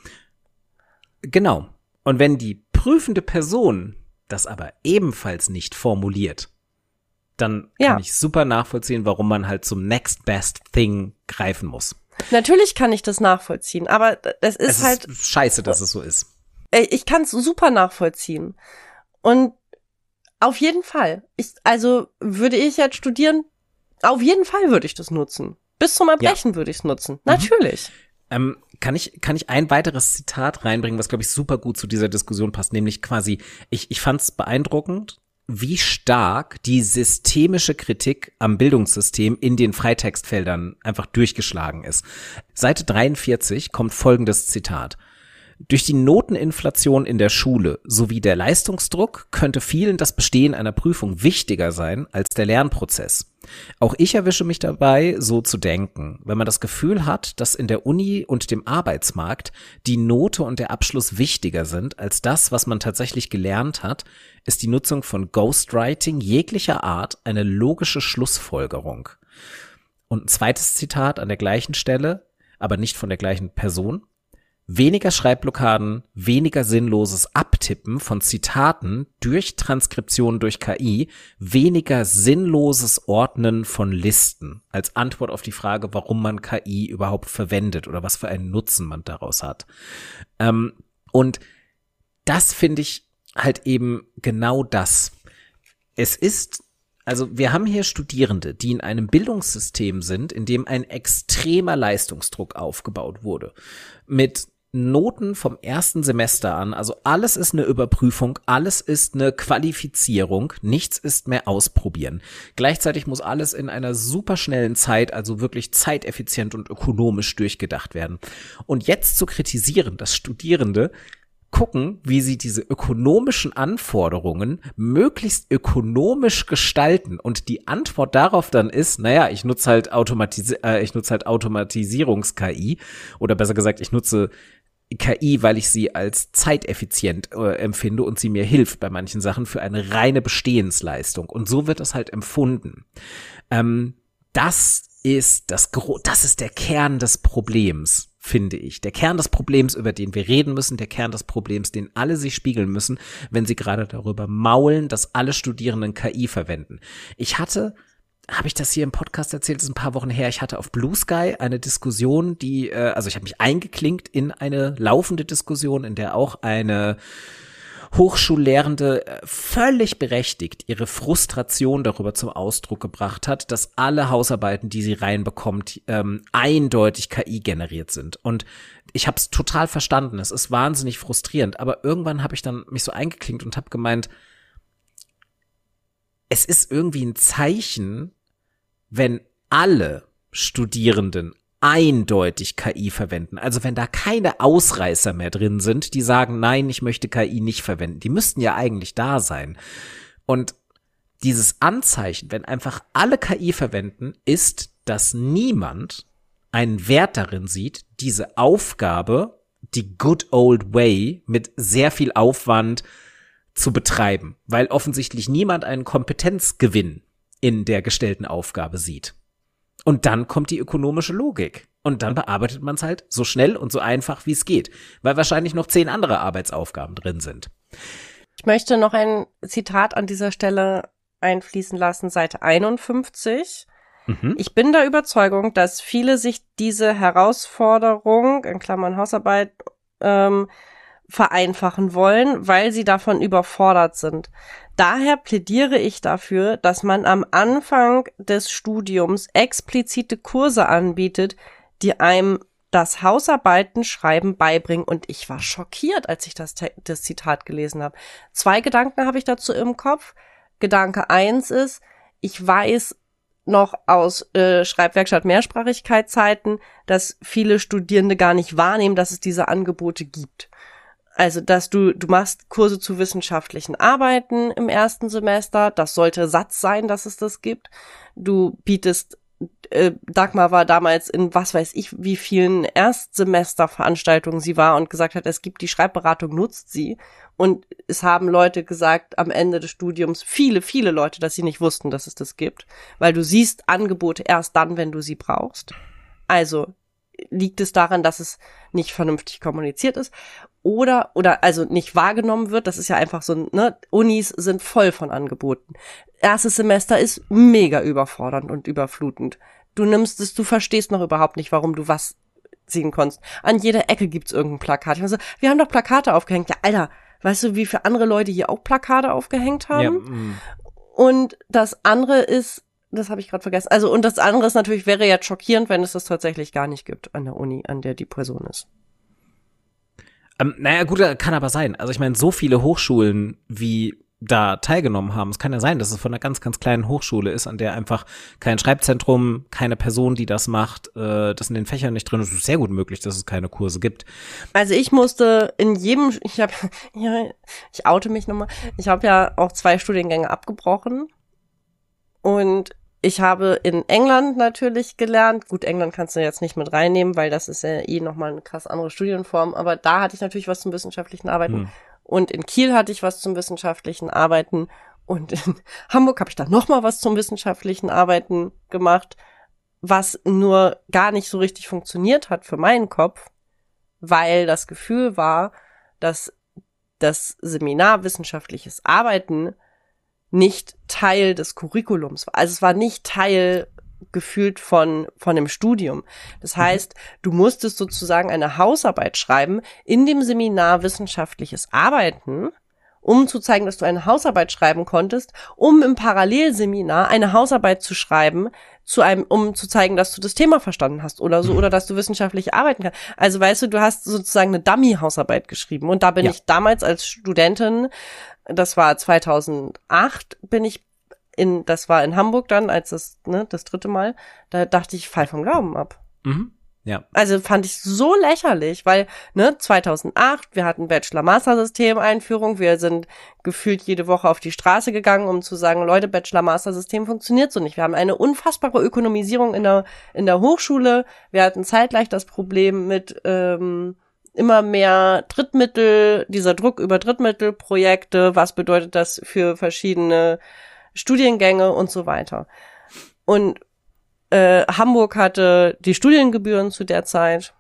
Genau. Und wenn die prüfende Person das aber ebenfalls nicht formuliert, dann kann ich super nachvollziehen, warum man halt zum Next Best Thing greifen muss. Natürlich kann ich das nachvollziehen, aber es ist halt scheiße, dass es so ist. Ich kann es super nachvollziehen. Und auf jeden Fall. Würde ich jetzt studieren, auf jeden Fall würde ich das nutzen. Bis zum Erbrechen würde ich es nutzen. Natürlich. Kann ich ein weiteres Zitat reinbringen, was, glaube ich, super gut zu dieser Diskussion passt, nämlich quasi, ich fand es beeindruckend, wie stark die systemische Kritik am Bildungssystem in den Freitextfeldern einfach durchgeschlagen ist. Seite 43 kommt folgendes Zitat. Durch die Noteninflation in der Schule sowie der Leistungsdruck könnte vielen das Bestehen einer Prüfung wichtiger sein als der Lernprozess. Auch ich erwische mich dabei, so zu denken. Wenn man das Gefühl hat, dass in der Uni und dem Arbeitsmarkt die Note und der Abschluss wichtiger sind als das, was man tatsächlich gelernt hat, ist die Nutzung von Ghostwriting jeglicher Art eine logische Schlussfolgerung. Und ein zweites Zitat an der gleichen Stelle, aber nicht von der gleichen Person. Weniger Schreibblockaden, weniger sinnloses Abtippen von Zitaten durch Transkription durch KI, weniger sinnloses Ordnen von Listen als Antwort auf die Frage, warum man KI überhaupt verwendet oder was für einen Nutzen man daraus hat. Und das finde ich halt eben genau das. Also wir haben hier Studierende, die in einem Bildungssystem sind, in dem ein extremer Leistungsdruck aufgebaut wurde. Mit Noten vom ersten Semester an, also alles ist eine Überprüfung, alles ist eine Qualifizierung, nichts ist mehr ausprobieren. Gleichzeitig muss alles in einer superschnellen Zeit, also wirklich zeiteffizient und ökonomisch durchgedacht werden. Und jetzt zu kritisieren, dass Studierende gucken, wie sie diese ökonomischen Anforderungen möglichst ökonomisch gestalten und die Antwort darauf dann ist, naja, ich nutze halt Automatisierungs-KI oder besser gesagt, ich nutze KI, weil ich sie als zeiteffizient empfinde und sie mir hilft bei manchen Sachen für eine reine Bestehensleistung. Und so wird das halt empfunden. Das ist der Kern des Problems, finde ich. Der Kern des Problems, über den wir reden müssen, der Kern des Problems, den alle sich spiegeln müssen, wenn sie gerade darüber maulen, dass alle Studierenden KI verwenden. Habe ich das hier im Podcast erzählt, das ist ein paar Wochen her, ich hatte auf Blue Sky eine Diskussion, ich habe mich eingeklinkt in eine laufende Diskussion, in der auch eine Hochschullehrende völlig berechtigt ihre Frustration darüber zum Ausdruck gebracht hat, dass alle Hausarbeiten, die sie reinbekommt, eindeutig KI generiert sind. Und ich habe es total verstanden. Es ist wahnsinnig frustrierend. Aber irgendwann habe ich dann mich so eingeklinkt und habe gemeint, es ist irgendwie ein Zeichen, wenn alle Studierenden eindeutig KI verwenden. Also wenn da keine Ausreißer mehr drin sind, die sagen, nein, ich möchte KI nicht verwenden. Die müssten ja eigentlich da sein. Und dieses Anzeichen, wenn einfach alle KI verwenden, ist, dass niemand einen Wert darin sieht, diese Aufgabe, die good old way, mit sehr viel Aufwand zu betreiben. Weil offensichtlich niemand einen Kompetenzgewinn in der gestellten Aufgabe sieht. Und dann kommt die ökonomische Logik. Und dann bearbeitet man es halt so schnell und so einfach, wie es geht. Weil wahrscheinlich noch 10 andere Arbeitsaufgaben drin sind. Ich möchte noch ein Zitat an dieser Stelle einfließen lassen, Seite 51. Ich bin der Überzeugung, dass viele sich diese Herausforderung, in Klammern Hausarbeit, vereinfachen wollen, weil sie davon überfordert sind. Daher plädiere ich dafür, dass man am Anfang des Studiums explizite Kurse anbietet, die einem das Hausarbeitenschreiben beibringen. Und ich war schockiert, als ich das Zitat gelesen habe. 2 Gedanken habe ich dazu im Kopf. Gedanke 1 ist, ich weiß noch aus Schreibwerkstatt Mehrsprachigkeit-Zeiten, dass viele Studierende gar nicht wahrnehmen, dass es diese Angebote gibt. Also, dass du machst Kurse zu wissenschaftlichen Arbeiten im ersten Semester. Das sollte Satz sein, dass es das gibt. Du bietest, Dagmar war damals in was weiß ich wie vielen Erstsemesterveranstaltungen sie war und gesagt hat, es gibt die Schreibberatung, nutzt sie. Und es haben Leute gesagt am Ende des Studiums, viele, viele Leute, dass sie nicht wussten, dass es das gibt. Weil du siehst Angebote erst dann, wenn du sie brauchst. Also liegt es daran, dass es nicht vernünftig kommuniziert ist oder also nicht wahrgenommen wird. Das ist ja einfach so, ne, Unis sind voll von Angeboten. Erstes Semester ist mega überfordernd und überflutend. Du nimmst es, du verstehst noch überhaupt nicht, warum du was sehen konntest. An jeder Ecke gibt's irgendein Plakat. Ich meine so, wir haben doch Plakate aufgehängt. Ja, Alter, weißt du, wie viele andere Leute hier auch Plakate aufgehängt haben? Ja. Und das andere ist, das habe ich gerade vergessen. Also, und das andere ist natürlich, wäre jetzt schockierend, wenn es das tatsächlich gar nicht gibt an der Uni, an der die Person ist. Naja, gut, kann aber sein. Also ich meine, so viele Hochschulen, wie da teilgenommen haben, es kann ja sein, dass es von einer ganz, ganz kleinen Hochschule ist, an der einfach kein Schreibzentrum, keine Person, die das macht, das in den Fächern nicht drin ist. Es ist sehr gut möglich, dass es keine Kurse gibt. Also ich musste in jedem, ich oute mich nochmal, ich habe ja auch 2 Studiengänge abgebrochen und ich habe in England natürlich gelernt. Gut, England kannst du jetzt nicht mit reinnehmen, weil das ist ja eh nochmal eine krass andere Studienform. Aber da hatte ich natürlich was zum wissenschaftlichen Arbeiten. Und in Kiel hatte ich was zum wissenschaftlichen Arbeiten. Und in Hamburg habe ich dann nochmal was zum wissenschaftlichen Arbeiten gemacht, was nur gar nicht so richtig funktioniert hat für meinen Kopf, weil das Gefühl war, dass das Seminar wissenschaftliches Arbeiten nicht Teil des Curriculums war. Also es war nicht Teil gefühlt von dem Studium. Das heißt, du musstest sozusagen eine Hausarbeit schreiben in dem Seminar wissenschaftliches Arbeiten, um zu zeigen, dass du eine Hausarbeit schreiben konntest, um im Parallelseminar eine Hausarbeit zu schreiben, um zu zeigen, dass du das Thema verstanden hast oder so, oder dass du wissenschaftlich arbeiten kannst. Also weißt du hast sozusagen eine Dummy-Hausarbeit geschrieben. Und da bin ich damals als Studentin, das war 2008, das war in Hamburg dann, als das 3. Mal, da dachte ich, fall vom Glauben ab. Ja. Also fand ich so lächerlich, weil 2008, wir hatten Bachelor-Master-System-Einführung, wir sind gefühlt jede Woche auf die Straße gegangen, um zu sagen, Leute, Bachelor-Master-System funktioniert so nicht. Wir haben eine unfassbare Ökonomisierung in der Hochschule. Wir hatten zeitgleich das Problem mit immer mehr Drittmittel, dieser Druck über Drittmittelprojekte, was bedeutet das für verschiedene Studiengänge und so weiter. Und Hamburg hatte die Studiengebühren zu der Zeit.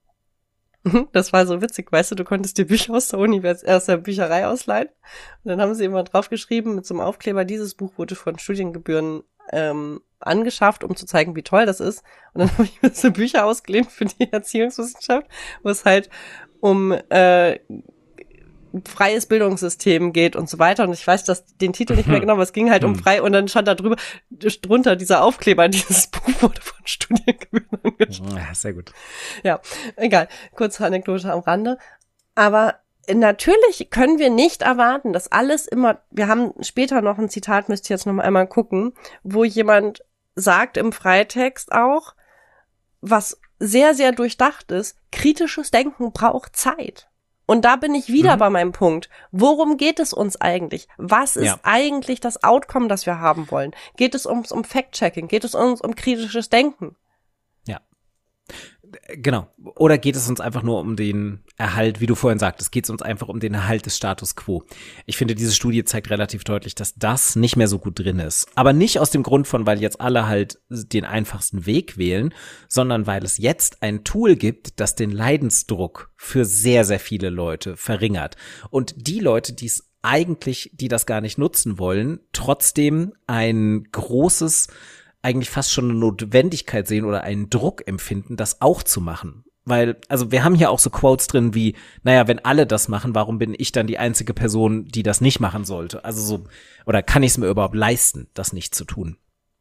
Das war so witzig, weißt du konntest dir Bücher aus der Bücherei ausleihen. Und dann haben sie immer draufgeschrieben mit so einem Aufkleber, dieses Buch wurde von Studiengebühren angeschafft, um zu zeigen, wie toll das ist. Und dann habe ich mir so Bücher ausgeliehen für die Erziehungswissenschaft, wo es halt um freies Bildungssystem geht und so weiter. Und ich weiß den Titel nicht mehr genau, aber es ging halt um frei. Und dann stand da drunter dieser Aufkleber, dieses Buch wurde von Studiengebühren angeschaut. Ja, sehr gut. Ja, egal. Kurze Anekdote am Rande. Aber natürlich können wir nicht erwarten, dass alles immer, wir haben später noch ein Zitat, müsst ihr jetzt noch mal einmal gucken, wo jemand sagt im Freitext auch, was sehr, sehr durchdacht ist, kritisches Denken braucht Zeit. Und da bin ich wieder bei meinem Punkt. Worum geht es uns eigentlich? Was ist eigentlich das Outcome, das wir haben wollen? Geht es um Fact-Checking? Geht es uns um kritisches Denken? Ja. Genau. Oder geht es uns einfach nur um den Erhalt, wie du vorhin sagtest, geht es uns einfach um den Erhalt des Status quo. Ich finde, diese Studie zeigt relativ deutlich, dass das nicht mehr so gut drin ist. Aber nicht aus dem Grund von, weil jetzt alle halt den einfachsten Weg wählen, sondern weil es jetzt ein Tool gibt, das den Leidensdruck für sehr, sehr viele Leute verringert. Und die Leute, die das gar nicht nutzen wollen, trotzdem ein großes, eigentlich fast schon eine Notwendigkeit sehen oder einen Druck empfinden, das auch zu machen. Weil, also wir haben hier auch so Quotes drin wie, naja, wenn alle das machen, warum bin ich dann die einzige Person, die das nicht machen sollte? Also so, oder kann ich es mir überhaupt leisten, das nicht zu tun?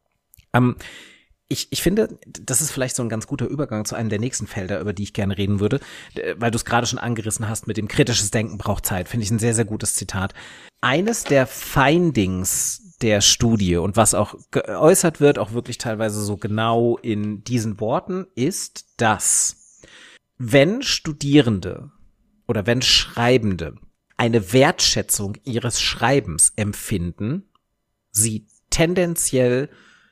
Ich finde, das ist vielleicht so ein ganz guter Übergang zu einem der nächsten Felder, über die ich gerne reden würde, weil du es gerade schon angerissen hast mit dem kritisches Denken braucht Zeit, finde ich ein sehr, sehr gutes Zitat. Eines der Findings der Studie und was auch geäußert wird, auch wirklich teilweise so genau in diesen Worten, ist, dass wenn Studierende oder wenn Schreibende eine Wertschätzung ihres Schreibens empfinden, sie tendenziell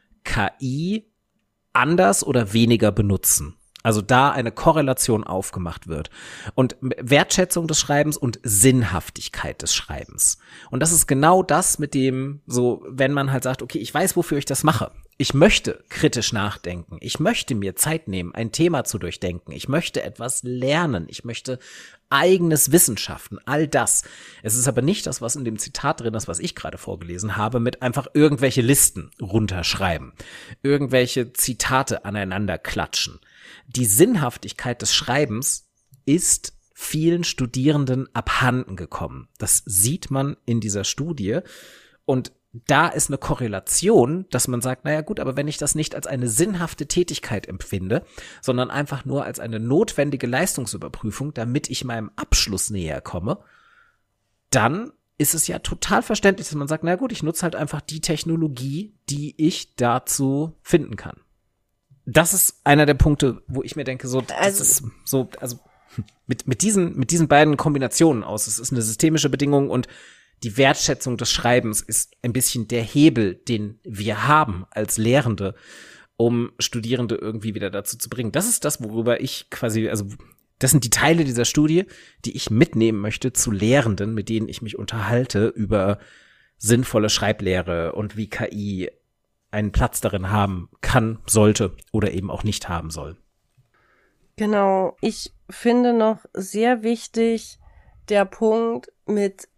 KI anders oder weniger benutzen. Also da eine Korrelation aufgemacht wird. Und Wertschätzung des Schreibens und Sinnhaftigkeit des Schreibens. Und das ist genau das, mit dem, so, wenn man halt sagt, okay, ich weiß, wofür ich das mache. Ich möchte kritisch nachdenken. Ich möchte mir Zeit nehmen, ein Thema zu durchdenken. Ich möchte etwas lernen. Ich möchte eigenes Wissen schaffen. All das. Es ist aber nicht das, was in dem Zitat drin ist, was ich gerade vorgelesen habe, mit einfach irgendwelche Listen runterschreiben. Irgendwelche Zitate aneinander klatschen. Die Sinnhaftigkeit des Schreibens ist vielen Studierenden abhanden gekommen. Das sieht man in dieser Studie. Und da ist eine Korrelation, dass man sagt, naja gut, aber wenn ich das nicht als eine sinnhafte Tätigkeit empfinde, sondern einfach nur als eine notwendige Leistungsüberprüfung, damit ich meinem Abschluss näher komme, dann ist es ja total verständlich, dass man sagt, naja gut, ich nutze halt einfach die Technologie, die ich dazu finden kann. Das ist einer der Punkte, wo ich mir denke, so, das ist so, also mit diesen beiden Kombinationen aus, es ist eine systemische Bedingung und die Wertschätzung des Schreibens ist ein bisschen der Hebel, den wir haben als Lehrende, um Studierende irgendwie wieder dazu zu bringen. Das ist das, worüber ich quasi, also das sind die Teile dieser Studie, die ich mitnehmen möchte zu Lehrenden, mit denen ich mich unterhalte über sinnvolle Schreiblehre und wie KI einen Platz darin haben kann, sollte oder eben auch nicht haben soll. Genau, ich finde noch sehr wichtig der Punkt mit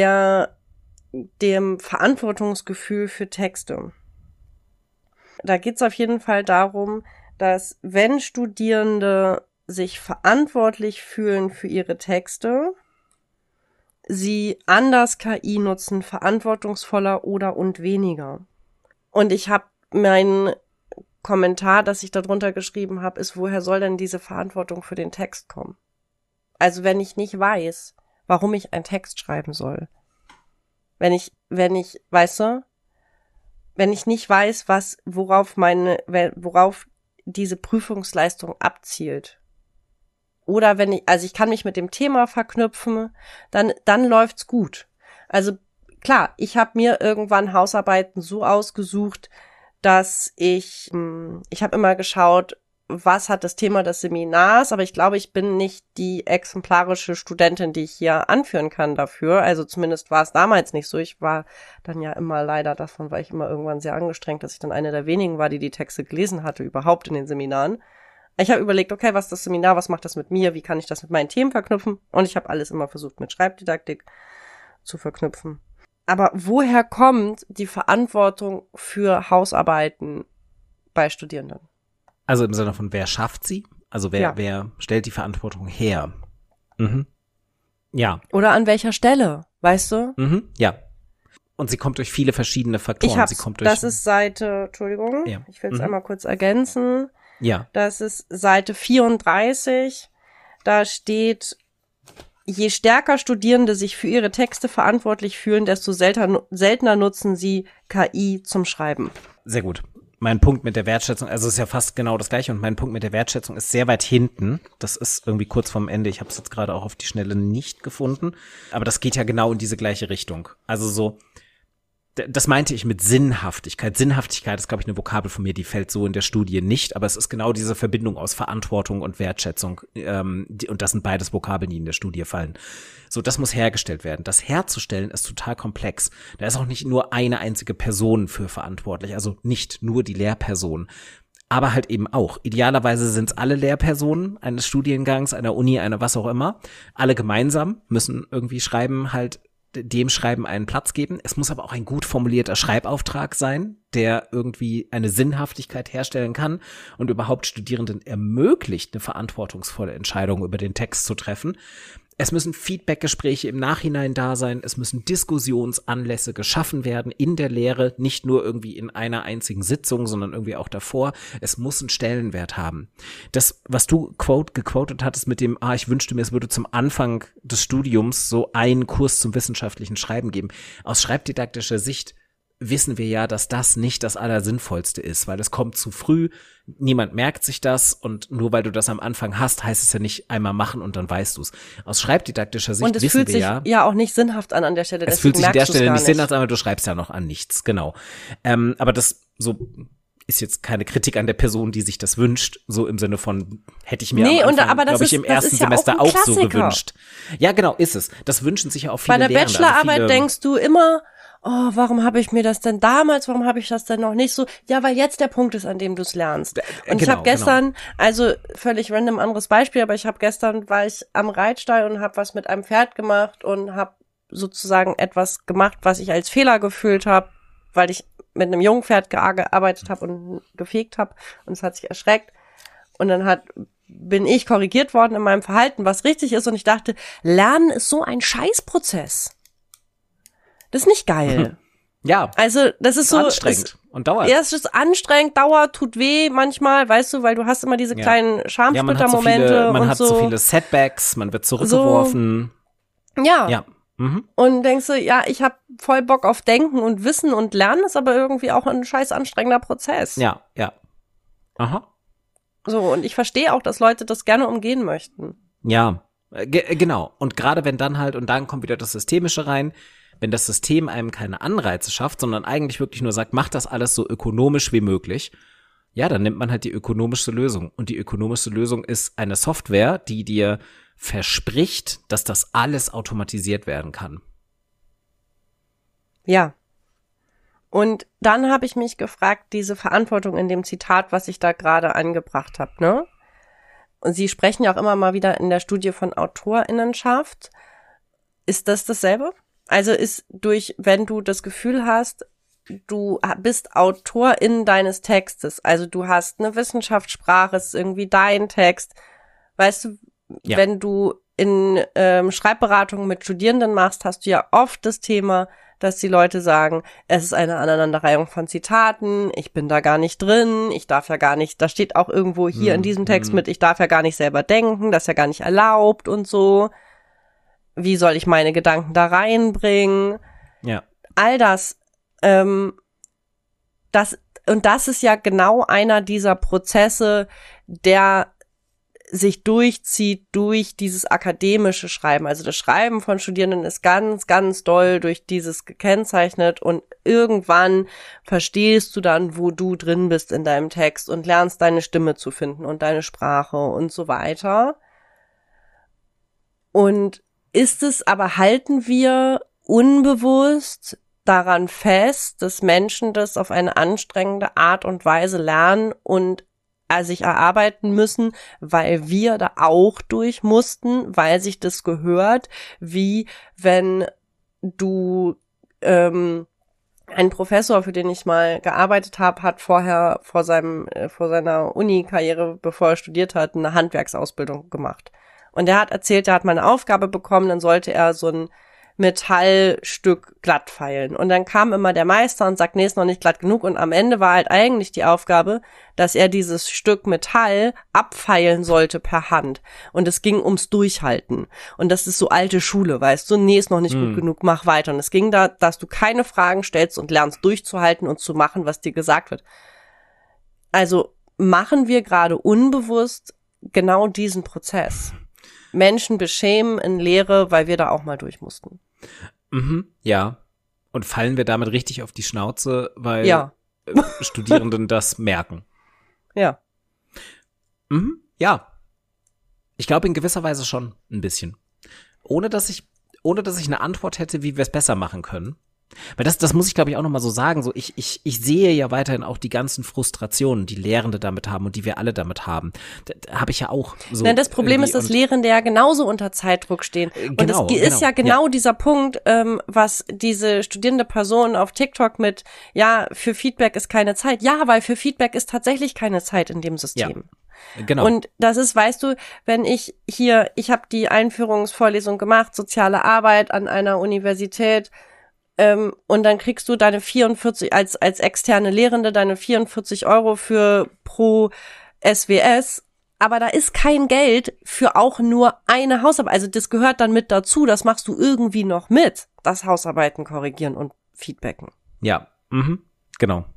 dem Verantwortungsgefühl für Texte. Da geht es auf jeden Fall darum, dass wenn Studierende sich verantwortlich fühlen für ihre Texte, sie anders KI nutzen, verantwortungsvoller oder und weniger. Und ich habe mein Kommentar, das ich darunter geschrieben habe, ist, woher soll denn diese Verantwortung für den Text kommen? Also wenn ich nicht weiß, warum ich einen Text schreiben soll. Wenn ich, weißt du, wenn ich nicht weiß, worauf diese Prüfungsleistung abzielt. Oder ich kann mich mit dem Thema verknüpfen, dann läuft's gut. Also klar, ich habe mir irgendwann Hausarbeiten so ausgesucht, dass ich habe immer geschaut, was hat das Thema des Seminars, aber ich glaube, ich bin nicht die exemplarische Studentin, die ich hier anführen kann dafür. Also zumindest war es damals nicht so. Ich war dann ja immer leider, davon war ich immer irgendwann sehr angestrengt, dass ich dann eine der wenigen war, die Texte gelesen hatte, überhaupt in den Seminaren. Ich habe überlegt, okay, was ist das Seminar, was macht das mit mir, wie kann ich das mit meinen Themen verknüpfen? Und ich habe alles immer versucht, mit Schreibdidaktik zu verknüpfen. Aber woher kommt die Verantwortung für Hausarbeiten bei Studierenden? Also im Sinne von, wer schafft sie? Also wer stellt die Verantwortung her? Mhm. Ja. Oder an welcher Stelle, weißt du? Ja. Und sie kommt durch viele verschiedene Faktoren. Das ist Seite, Entschuldigung, ja. Ich will es einmal kurz ergänzen. Ja. Das ist Seite 34. Da steht, je stärker Studierende sich für ihre Texte verantwortlich fühlen, desto seltener nutzen sie KI zum Schreiben. Sehr gut. Mein Punkt mit der Wertschätzung, also ist ja fast genau das Gleiche, und mein Punkt mit der Wertschätzung ist sehr weit hinten. Das ist irgendwie kurz vorm Ende. Ich habe es jetzt gerade auch auf die Schnelle nicht gefunden. Aber das geht ja genau in diese gleiche Richtung. Also so, das meinte ich mit Sinnhaftigkeit. Sinnhaftigkeit ist, glaube ich, eine Vokabel von mir, die fällt so in der Studie nicht. Aber es ist genau diese Verbindung aus Verantwortung und Wertschätzung. Und das sind beides Vokabeln, die in der Studie fallen. So, das muss hergestellt werden. Das herzustellen ist total komplex. Da ist auch nicht nur eine einzige Person für verantwortlich. Also nicht nur die Lehrperson. Aber halt eben auch. Idealerweise sind es alle Lehrpersonen eines Studiengangs, einer Uni, einer was auch immer. Alle gemeinsam müssen irgendwie schreiben, halt dem Schreiben einen Platz geben. Es muss aber auch ein gut formulierter Schreibauftrag sein, der irgendwie eine Sinnhaftigkeit herstellen kann und überhaupt Studierenden ermöglicht, eine verantwortungsvolle Entscheidung über den Text zu treffen. Es müssen Feedbackgespräche im Nachhinein da sein. Es müssen Diskussionsanlässe geschaffen werden in der Lehre, nicht nur irgendwie in einer einzigen Sitzung, sondern irgendwie auch davor. Es muss einen Stellenwert haben. Das, was du gequotet hattest mit dem, ich wünschte mir, es würde zum Anfang des Studiums so einen Kurs zum wissenschaftlichen Schreiben geben. Aus schreibdidaktischer Sicht wissen wir ja, dass das nicht das Allersinnvollste ist, weil es kommt zu früh, niemand merkt sich das, und nur weil du das am Anfang hast, heißt es ja nicht einmal machen und dann weißt du es. Aus schreibdidaktischer Sicht wissen wir ja. Und es fühlt sich ja auch nicht sinnhaft an der Stelle. Es fühlt sich an der Stelle nicht sinnhaft an, aber du schreibst ja noch an nichts, genau. Aber das so ist jetzt keine Kritik an der Person, die sich das wünscht, so im Sinne von, hätte ich mir glaube ich, im ersten Semester auch so gewünscht. Ja, genau, ist es. Das wünschen sich ja auch viele Lehrende. Bei der Bachelorarbeit denkst du immer, warum habe ich mir das denn damals, warum habe ich das denn noch nicht so? Ja, weil jetzt der Punkt ist, an dem du es lernst. Und ich habe gestern, also völlig random anderes Beispiel, aber war ich am Reitstall und habe was mit einem Pferd gemacht und habe sozusagen etwas gemacht, was ich als Fehler gefühlt habe, weil ich mit einem Jungpferd gearbeitet habe und gefegt habe, und es hat sich erschreckt. Und dann bin ich korrigiert worden in meinem Verhalten, was richtig ist, und ich dachte, Lernen ist so ein Scheißprozess. Das ist nicht geil. Ja. Also, das ist so anstrengend und dauert. Ja, es ist anstrengend, dauert, tut weh manchmal, weißt du, weil du hast immer diese kleinen Schamsplittermomente man hat so viele Setbacks, man wird zurückgeworfen. Ja. Und denkst du, ja, ich habe voll Bock auf Denken und Wissen und Lernen, ist aber irgendwie auch ein scheiß anstrengender Prozess. Ja. Aha. So, und ich verstehe auch, dass Leute das gerne umgehen möchten. Ja, genau. Und gerade wenn dann halt, und dann kommt wieder das Systemische rein, wenn das System einem keine Anreize schafft, sondern eigentlich wirklich nur sagt, mach das alles so ökonomisch wie möglich, ja, dann nimmt man halt die ökonomischste Lösung. Und die ökonomischste Lösung ist eine Software, die dir verspricht, dass das alles automatisiert werden kann. Ja. Und dann habe ich mich gefragt, diese Verantwortung in dem Zitat, was ich da gerade angebracht habe, ne? Und Sie sprechen ja auch immer mal wieder in der Studie von AutorInnenschaft. Ist das dasselbe? Also wenn du das Gefühl hast, du bist Autorin deines Textes, also du hast eine Wissenschaftssprache, es ist irgendwie dein Text, weißt du, ja. Wenn du in Schreibberatungen mit Studierenden machst, hast du ja oft das Thema, dass die Leute sagen, es ist eine Aneinanderreihung von Zitaten, ich bin da gar nicht drin, ich darf ja gar nicht, da steht auch irgendwo hier in diesem Text mit, ich darf ja gar nicht selber denken, das ist ja gar nicht erlaubt und so. Wie soll ich meine Gedanken da reinbringen? Ja. All das, das ist ja genau einer dieser Prozesse, der sich durchzieht durch dieses akademische Schreiben. Also das Schreiben von Studierenden ist ganz, ganz doll durch dieses gekennzeichnet, und irgendwann verstehst du dann, wo du drin bist in deinem Text und lernst deine Stimme zu finden und deine Sprache und so weiter. Und halten wir unbewusst daran fest, dass Menschen das auf eine anstrengende Art und Weise lernen und sich erarbeiten müssen, weil wir da auch durch mussten, weil sich das gehört, wie wenn du ein Professor, für den ich mal gearbeitet habe, hat vorher vor seiner Uni-Karriere, bevor er studiert hat, eine Handwerksausbildung gemacht. Und er hat erzählt, er hat mal eine Aufgabe bekommen, dann sollte er so ein Metallstück glatt feilen. Und dann kam immer der Meister und sagt, nee, ist noch nicht glatt genug. Und am Ende war halt eigentlich die Aufgabe, dass er dieses Stück Metall abfeilen sollte per Hand. Und es ging ums Durchhalten. Und das ist so alte Schule, weißt du, nee, ist noch nicht gut genug, mach weiter. Und es ging da, dass du keine Fragen stellst und lernst durchzuhalten und zu machen, was dir gesagt wird. Also machen wir gerade unbewusst genau diesen Prozess. Menschen beschämen in Lehre, weil wir da auch mal durch mussten. Ja. Und fallen wir damit richtig auf die Schnauze, weil Studierenden das merken. Ja. Ja. Ich glaube in gewisser Weise schon ein bisschen. Ohne dass ich eine Antwort hätte, wie wir es besser machen können. Weil das muss ich, glaube ich, auch nochmal so sagen. So, ich sehe ja weiterhin auch die ganzen Frustrationen, die Lehrende damit haben und die wir alle damit haben. Da habe ich ja auch so. Nein, das Problem ist, dass Lehrende ja genauso unter Zeitdruck stehen. Und es ist ja genau dieser Punkt, was diese studierende Person auf TikTok mit, ja, für Feedback ist keine Zeit. Ja, weil für Feedback ist tatsächlich keine Zeit in dem System. Ja, genau. Und das ist, weißt du, wenn ich habe die Einführungsvorlesung gemacht, soziale Arbeit an einer Universität, und dann kriegst du deine 44, als externe Lehrende, deine 44 € für pro SWS, aber da ist kein Geld für auch nur eine Hausarbeit. Also das gehört dann mit dazu, das machst du irgendwie noch mit, das Hausarbeiten korrigieren und feedbacken. Ja, genau.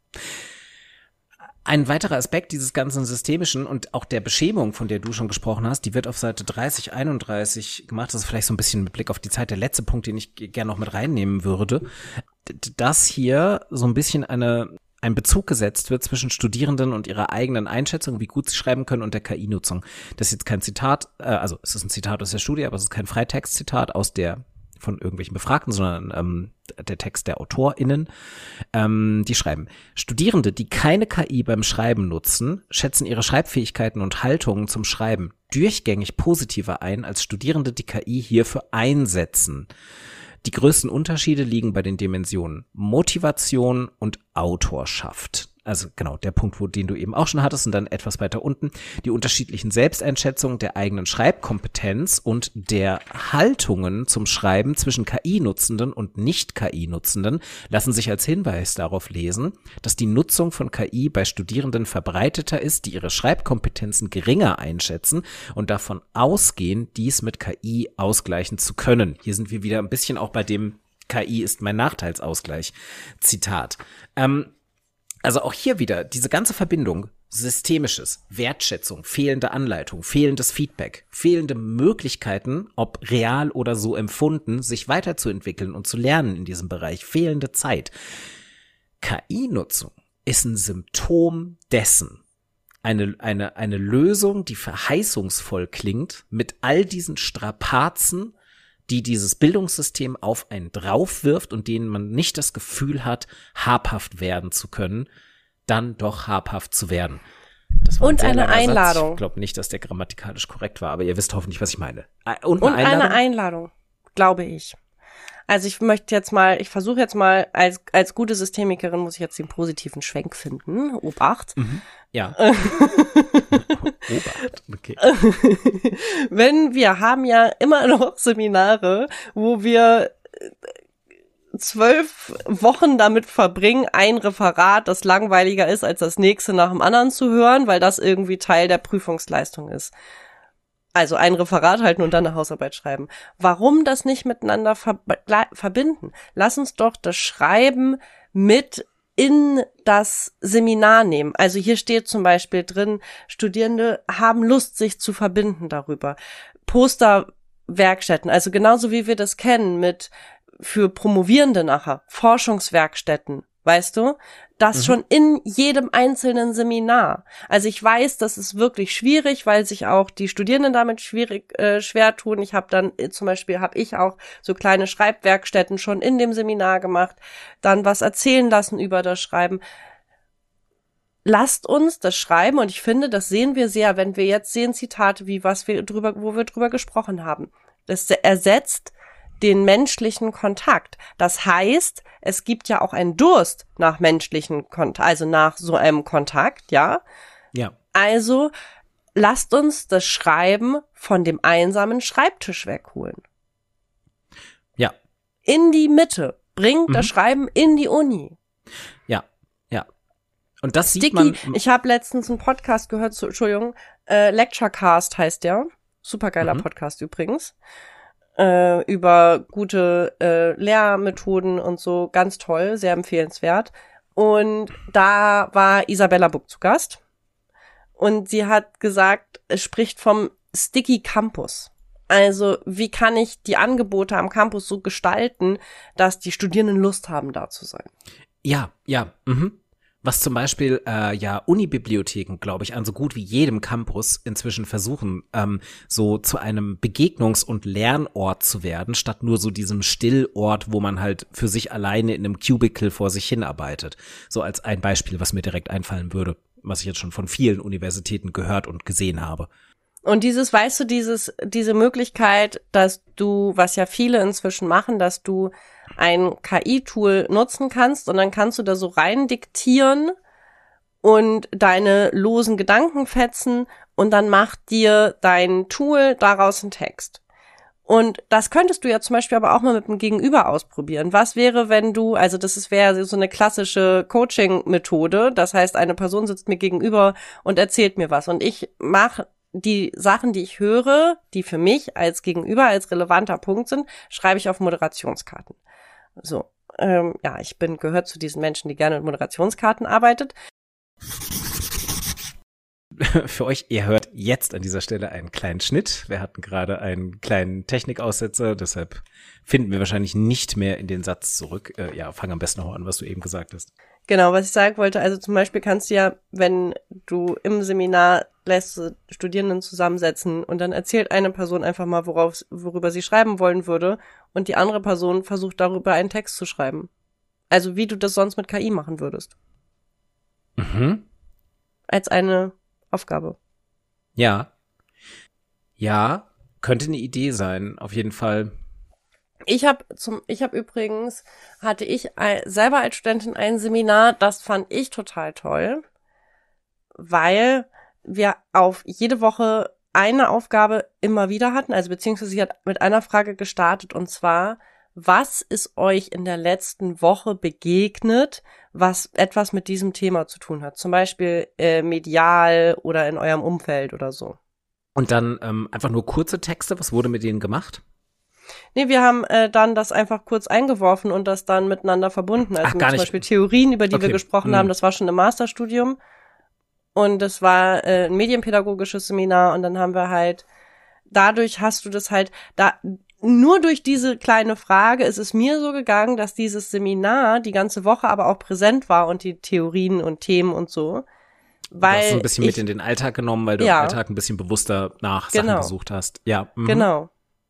Ein weiterer Aspekt dieses ganzen Systemischen und auch der Beschämung, von der du schon gesprochen hast, die wird auf Seite 30, 31 gemacht. Das ist vielleicht so ein bisschen mit Blick auf die Zeit der letzte Punkt, den ich gerne noch mit reinnehmen würde. Dass hier so ein bisschen ein Bezug gesetzt wird zwischen Studierenden und ihrer eigenen Einschätzung, wie gut sie schreiben können, und der KI-Nutzung. Das ist jetzt kein Zitat, also es ist ein Zitat aus der Studie, aber es ist kein Freitext-Zitat von irgendwelchen Befragten, sondern der Text der AutorInnen, die schreiben: Studierende, die keine KI beim Schreiben nutzen, schätzen ihre Schreibfähigkeiten und Haltungen zum Schreiben durchgängig positiver ein, als Studierende, die KI hierfür einsetzen. Die größten Unterschiede liegen bei den Dimensionen Motivation und Autorschaft. Also genau, der Punkt, den du eben auch schon hattest, und dann etwas weiter unten, die unterschiedlichen Selbsteinschätzungen der eigenen Schreibkompetenz und der Haltungen zum Schreiben zwischen KI-Nutzenden und Nicht-KI-Nutzenden lassen sich als Hinweis darauf lesen, dass die Nutzung von KI bei Studierenden verbreiteter ist, die ihre Schreibkompetenzen geringer einschätzen und davon ausgehen, dies mit KI ausgleichen zu können. Hier sind wir wieder ein bisschen auch bei dem KI ist mein Nachteilsausgleich Zitat. Also auch hier wieder diese ganze Verbindung, Systemisches, Wertschätzung, fehlende Anleitung, fehlendes Feedback, fehlende Möglichkeiten, ob real oder so empfunden, sich weiterzuentwickeln und zu lernen in diesem Bereich, fehlende Zeit. KI-Nutzung ist ein Symptom dessen. Eine Lösung, die verheißungsvoll klingt, mit all diesen Strapazen, die dieses Bildungssystem auf einen draufwirft und denen man nicht das Gefühl hat, habhaft werden zu können, dann doch habhaft zu werden. Das war und eine Einladung. Satz. Ich glaube nicht, dass der grammatikalisch korrekt war, aber ihr wisst hoffentlich, was ich meine. Und eine Einladung, glaube ich. Also ich versuche jetzt mal, als gute Systemikerin muss ich jetzt den positiven Schwenk finden. Obacht. Ja. Obacht, okay. Wir haben ja immer noch Seminare, wo wir 12 Wochen damit verbringen, ein Referat, das langweiliger ist als das nächste nach dem anderen zu hören, weil das irgendwie Teil der Prüfungsleistung ist. Also ein Referat halten und dann eine Hausarbeit schreiben. Warum das nicht miteinander verbinden? Lass uns doch das Schreiben mit in das Seminar nehmen. Also hier steht zum Beispiel drin, Studierende haben Lust, sich zu verbinden darüber. Posterwerkstätten, also genauso wie wir das kennen für Promovierende nachher, Forschungswerkstätten, weißt du? Das schon in jedem einzelnen Seminar. Also ich weiß, das ist wirklich schwierig, weil sich auch die Studierenden damit schwer tun. Ich habe dann zum Beispiel, ich auch so kleine Schreibwerkstätten schon in dem Seminar gemacht, dann was erzählen lassen über das Schreiben. Lasst uns das schreiben, und ich finde, das sehen wir sehr, wenn wir jetzt sehen Zitate wie wo wir drüber gesprochen haben. Das ersetzt den menschlichen Kontakt. Das heißt, es gibt ja auch einen Durst nach menschlichen Kontakt, also nach so einem Kontakt, ja? Ja. Also lasst uns das Schreiben von dem einsamen Schreibtisch wegholen. Ja. In die Mitte. Bringt das Schreiben in die Uni. Ja, ja. Und das Sticky, sieht man. Ich habe letztens einen Podcast gehört, Entschuldigung, Lecturecast heißt der. Supergeiler Podcast übrigens. Über gute Lehrmethoden und so. Ganz toll, sehr empfehlenswert. Und da war Isabella Buck zu Gast. Und sie hat gesagt, es spricht vom Sticky Campus. Also, wie kann ich die Angebote am Campus so gestalten, dass die Studierenden Lust haben, da zu sein? Ja. Was zum Beispiel Unibibliotheken, glaube ich, an so gut wie jedem Campus inzwischen versuchen, so zu einem Begegnungs- und Lernort zu werden, statt nur so diesem Stillort, wo man halt für sich alleine in einem Cubicle vor sich hinarbeitet. So als ein Beispiel, was mir direkt einfallen würde, was ich jetzt schon von vielen Universitäten gehört und gesehen habe. Und diese Möglichkeit, dass du, was ja viele inzwischen machen, dass du ein KI-Tool nutzen kannst und dann kannst du da so rein diktieren und deine losen Gedankenfetzen und dann macht dir dein Tool daraus einen Text. Und das könntest du ja zum Beispiel aber auch mal mit dem Gegenüber ausprobieren. Was wäre, wenn du, also wäre so eine klassische Coaching-Methode, das heißt, eine Person sitzt mir gegenüber und erzählt mir was und ich mache die Sachen, die ich höre, die für mich als Gegenüber als relevanter Punkt sind, schreibe ich auf Moderationskarten. So, ich gehört zu diesen Menschen, die gerne mit Moderationskarten arbeitet. Für euch, ihr hört jetzt an dieser Stelle einen kleinen Schnitt. Wir hatten gerade einen kleinen Technikaussetzer, deshalb finden wir wahrscheinlich nicht mehr in den Satz zurück. Fang am besten noch an, was du eben gesagt hast. Genau, was ich sagen wollte, also zum Beispiel kannst du ja, wenn du im Seminar lässt Studierenden zusammensetzen und dann erzählt eine Person einfach mal, worüber sie schreiben wollen würde und die andere Person versucht darüber einen Text zu schreiben. Also wie du das sonst mit KI machen würdest. Als eine Aufgabe. Ja, könnte eine Idee sein, auf jeden Fall. Hatte ich selber als Studentin ein Seminar, das fand ich total toll, weil wir auf jede Woche eine Aufgabe immer wieder hatten, also beziehungsweise sie hat mit einer Frage gestartet und zwar, was ist euch in der letzten Woche begegnet, was etwas mit diesem Thema zu tun hat? Zum Beispiel medial oder in eurem Umfeld oder so. Und dann einfach nur kurze Texte, was wurde mit denen gemacht? Nee, wir haben dann das einfach kurz eingeworfen und das dann miteinander verbunden. Also zum Beispiel Theorien, über die wir gesprochen haben, das war schon im Masterstudium. Und das war ein medienpädagogisches Seminar und dann haben wir halt, dadurch hast du das halt, nur durch diese kleine Frage ist es mir so gegangen, dass dieses Seminar die ganze Woche aber auch präsent war und die Theorien und Themen und so. Weil du hast so ein bisschen mit in den Alltag genommen, weil du im Alltag ein bisschen bewusster nach Sachen gesucht hast. Ja. Genau.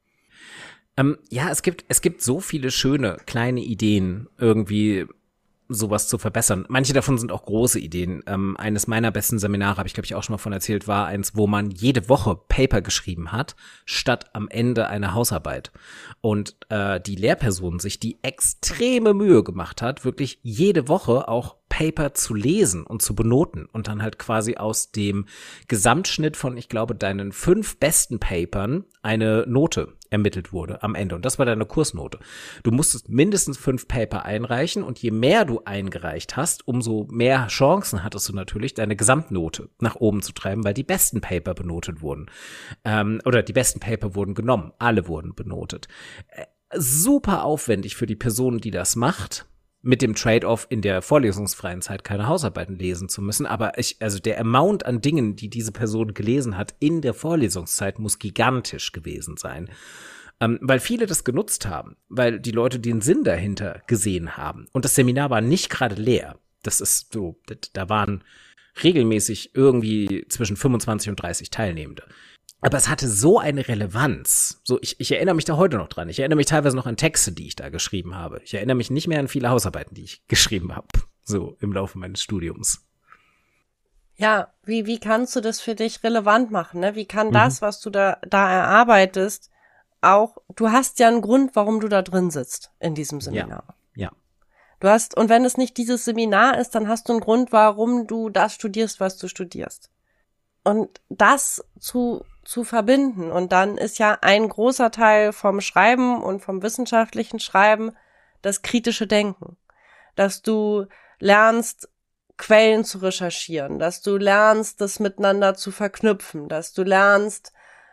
Es gibt so viele schöne kleine Ideen, irgendwie sowas zu verbessern. Manche davon sind auch große Ideen. Eines meiner besten Seminare, habe ich glaube ich auch schon mal von erzählt, war eins, wo man jede Woche Paper geschrieben hat, statt am Ende einer Hausarbeit. Und die Lehrperson sich die extreme Mühe gemacht hat, wirklich jede Woche auch Paper zu lesen und zu benoten und dann halt quasi aus dem Gesamtschnitt von, ich glaube, deinen 5 besten Papern eine Note ermittelt wurde am Ende. Und das war deine Kursnote. Du musstest mindestens 5 Paper einreichen und je mehr du eingereicht hast, umso mehr Chancen hattest du natürlich, deine Gesamtnote nach oben zu treiben, weil die besten Paper benotet wurden. Oder die besten Paper wurden genommen. Alle wurden benotet. Super aufwendig für die Person, die das macht, mit dem Trade-off in der vorlesungsfreien Zeit keine Hausarbeiten lesen zu müssen. Aber der Amount an Dingen, die diese Person gelesen hat in der Vorlesungszeit, muss gigantisch gewesen sein. Weil viele das genutzt haben, weil die Leute den Sinn dahinter gesehen haben. Und das Seminar war nicht gerade leer. Das ist so, da waren regelmäßig irgendwie zwischen 25 und 30 Teilnehmende. Aber es hatte so eine Relevanz. So, ich erinnere mich da heute noch dran. Ich erinnere mich teilweise noch an Texte, die ich da geschrieben habe. Ich erinnere mich nicht mehr an viele Hausarbeiten, die ich geschrieben habe. So im Laufe meines Studiums. Ja, wie kannst du das für dich relevant machen, ne? Wie kann das, was du da erarbeitest, auch, du hast ja einen Grund, warum du da drin sitzt in diesem Seminar. Ja. Und wenn es nicht dieses Seminar ist, dann hast du einen Grund, warum du das studierst, was du studierst. Und das zu zu verbinden. Und dann ist ja ein großer Teil vom Schreiben und vom wissenschaftlichen Schreiben das kritische Denken. Dass du lernst, Quellen zu recherchieren, dass du lernst, das miteinander zu verknüpfen, dass du lernst,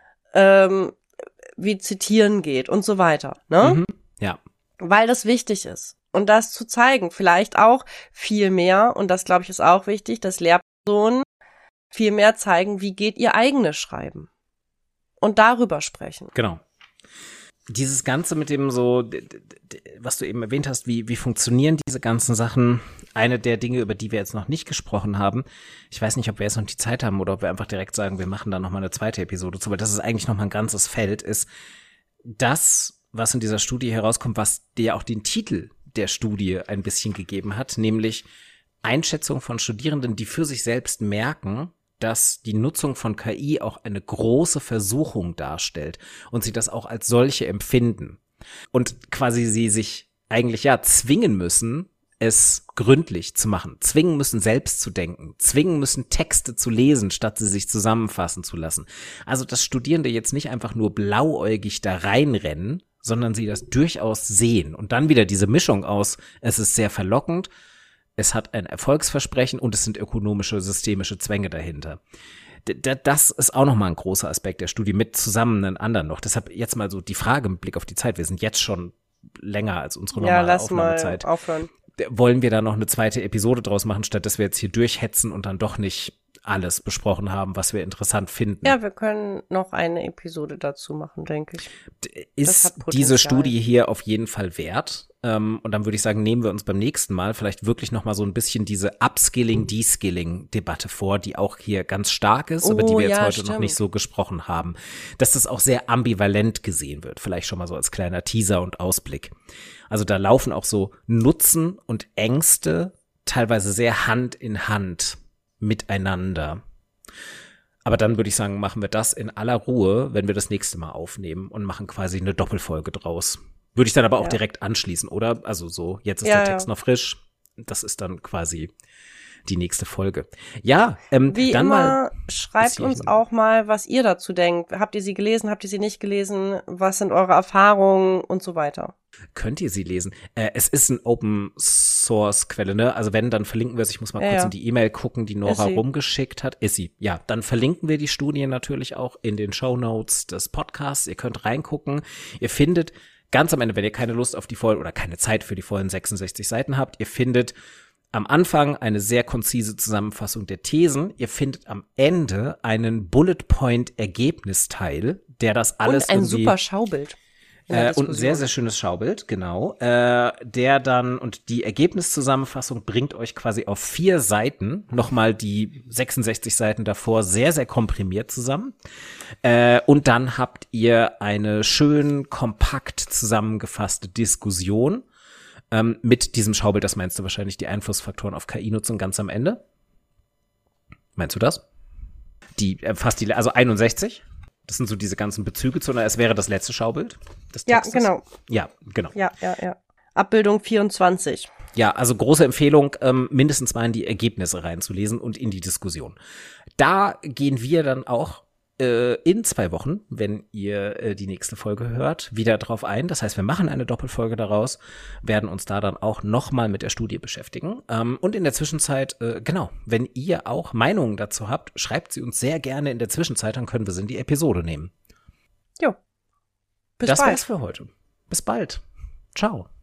wie Zitieren geht und so weiter, ne? Mhm. Ja. Weil das wichtig ist. Und das zu zeigen, vielleicht auch viel mehr, und das, glaube ich, ist auch wichtig, dass Lehrpersonen viel mehr zeigen, wie geht ihr eigenes Schreiben. Und darüber sprechen. Genau. Dieses Ganze mit dem so, was du eben erwähnt hast, wie funktionieren diese ganzen Sachen? Eine der Dinge, über die wir jetzt noch nicht gesprochen haben, ich weiß nicht, ob wir jetzt noch die Zeit haben oder ob wir einfach direkt sagen, wir machen da noch mal eine zweite Episode zu, weil das ist eigentlich noch mal ein ganzes Feld, ist das, was in dieser Studie herauskommt, was dir auch den Titel der Studie ein bisschen gegeben hat, nämlich Einschätzung von Studierenden, die für sich selbst merken, dass die Nutzung von KI auch eine große Versuchung darstellt und sie das auch als solche empfinden. Und quasi sie sich eigentlich zwingen müssen, es gründlich zu machen, zwingen müssen, selbst zu denken, zwingen müssen, Texte zu lesen, statt sie sich zusammenfassen zu lassen. Also, dass Studierende jetzt nicht einfach nur blauäugig da reinrennen, sondern sie das durchaus sehen. Und dann wieder diese Mischung aus, es ist sehr verlockend, es hat ein Erfolgsversprechen und es sind ökonomische, systemische Zwänge dahinter. Das ist auch nochmal ein großer Aspekt der Studie mit zusammen einen anderen noch. Deshalb jetzt mal so die Frage mit Blick auf die Zeit. Wir sind jetzt schon länger als unsere normale Aufnahmezeit. Ja, lass mal aufhören. Wollen wir da noch eine zweite Episode draus machen, statt dass wir jetzt hier durchhetzen und dann doch nicht alles besprochen haben, was wir interessant finden? Ja, wir können noch eine Episode dazu machen, denke ich. Ist diese Studie hier auf jeden Fall wert? Und dann würde ich sagen, nehmen wir uns beim nächsten Mal vielleicht wirklich noch mal so ein bisschen diese Upskilling-Deskilling-Debatte vor, die auch hier ganz stark ist, über die wir jetzt heute noch nicht so gesprochen haben. Dass das auch sehr ambivalent gesehen wird. Vielleicht schon mal so als kleiner Teaser und Ausblick. Also da laufen auch so Nutzen und Ängste teilweise sehr Hand in Hand miteinander. Aber dann würde ich sagen, machen wir das in aller Ruhe, wenn wir das nächste Mal aufnehmen und machen quasi eine Doppelfolge draus. Würde ich dann aber auch direkt anschließen, oder? Also so, jetzt ist der Text noch frisch. Das ist dann quasi die nächste Folge. Ja, wie dann immer, mal schreibt uns auch mal, was ihr dazu denkt. Habt ihr sie gelesen? Habt ihr sie nicht gelesen? Was sind eure Erfahrungen und so weiter? Könnt ihr sie lesen? Es ist ein Open-Source-Quelle, ne? Also wenn, dann verlinken wir es. Ich muss mal kurz in die E-Mail gucken, die Nora rumgeschickt hat. Ist sie. Ja, dann verlinken wir die Studie natürlich auch in den Shownotes des Podcasts. Ihr könnt reingucken. Ihr findet ganz am Ende, wenn ihr keine Lust auf die vollen oder keine Zeit für die vollen 66 Seiten habt, ihr findet am Anfang eine sehr konzise Zusammenfassung der Thesen. Ihr findet am Ende einen Bullet-Point-Ergebnisteil, der das alles und ein super Schaubild. Und ein sehr, sehr schönes Schaubild, genau. Der dann, und die Ergebniszusammenfassung bringt euch quasi auf 4 Seiten nochmal die 66 Seiten davor sehr, sehr komprimiert zusammen. Und dann habt ihr eine schön kompakt zusammengefasste Diskussion mit diesem Schaubild. Das meinst du wahrscheinlich die Einflussfaktoren auf KI-Nutzung ganz am Ende? Meinst du das? Also 61? Das sind so diese ganzen Bezüge zu, es wäre das letzte Schaubild des Textes. Ja, genau. Ja, genau. Ja. Abbildung 24. Ja, also große Empfehlung, mindestens mal in die Ergebnisse reinzulesen und in die Diskussion. Da gehen wir dann auch in 2 Wochen, wenn ihr die nächste Folge hört, wieder drauf ein. Das heißt, wir machen eine Doppelfolge daraus, werden uns da dann auch nochmal mit der Studie beschäftigen. Und in der Zwischenzeit, wenn ihr auch Meinungen dazu habt, schreibt sie uns sehr gerne in der Zwischenzeit, dann können wir sie in die Episode nehmen. Jo. Bis bald. Das war's für heute. Bis bald. Ciao.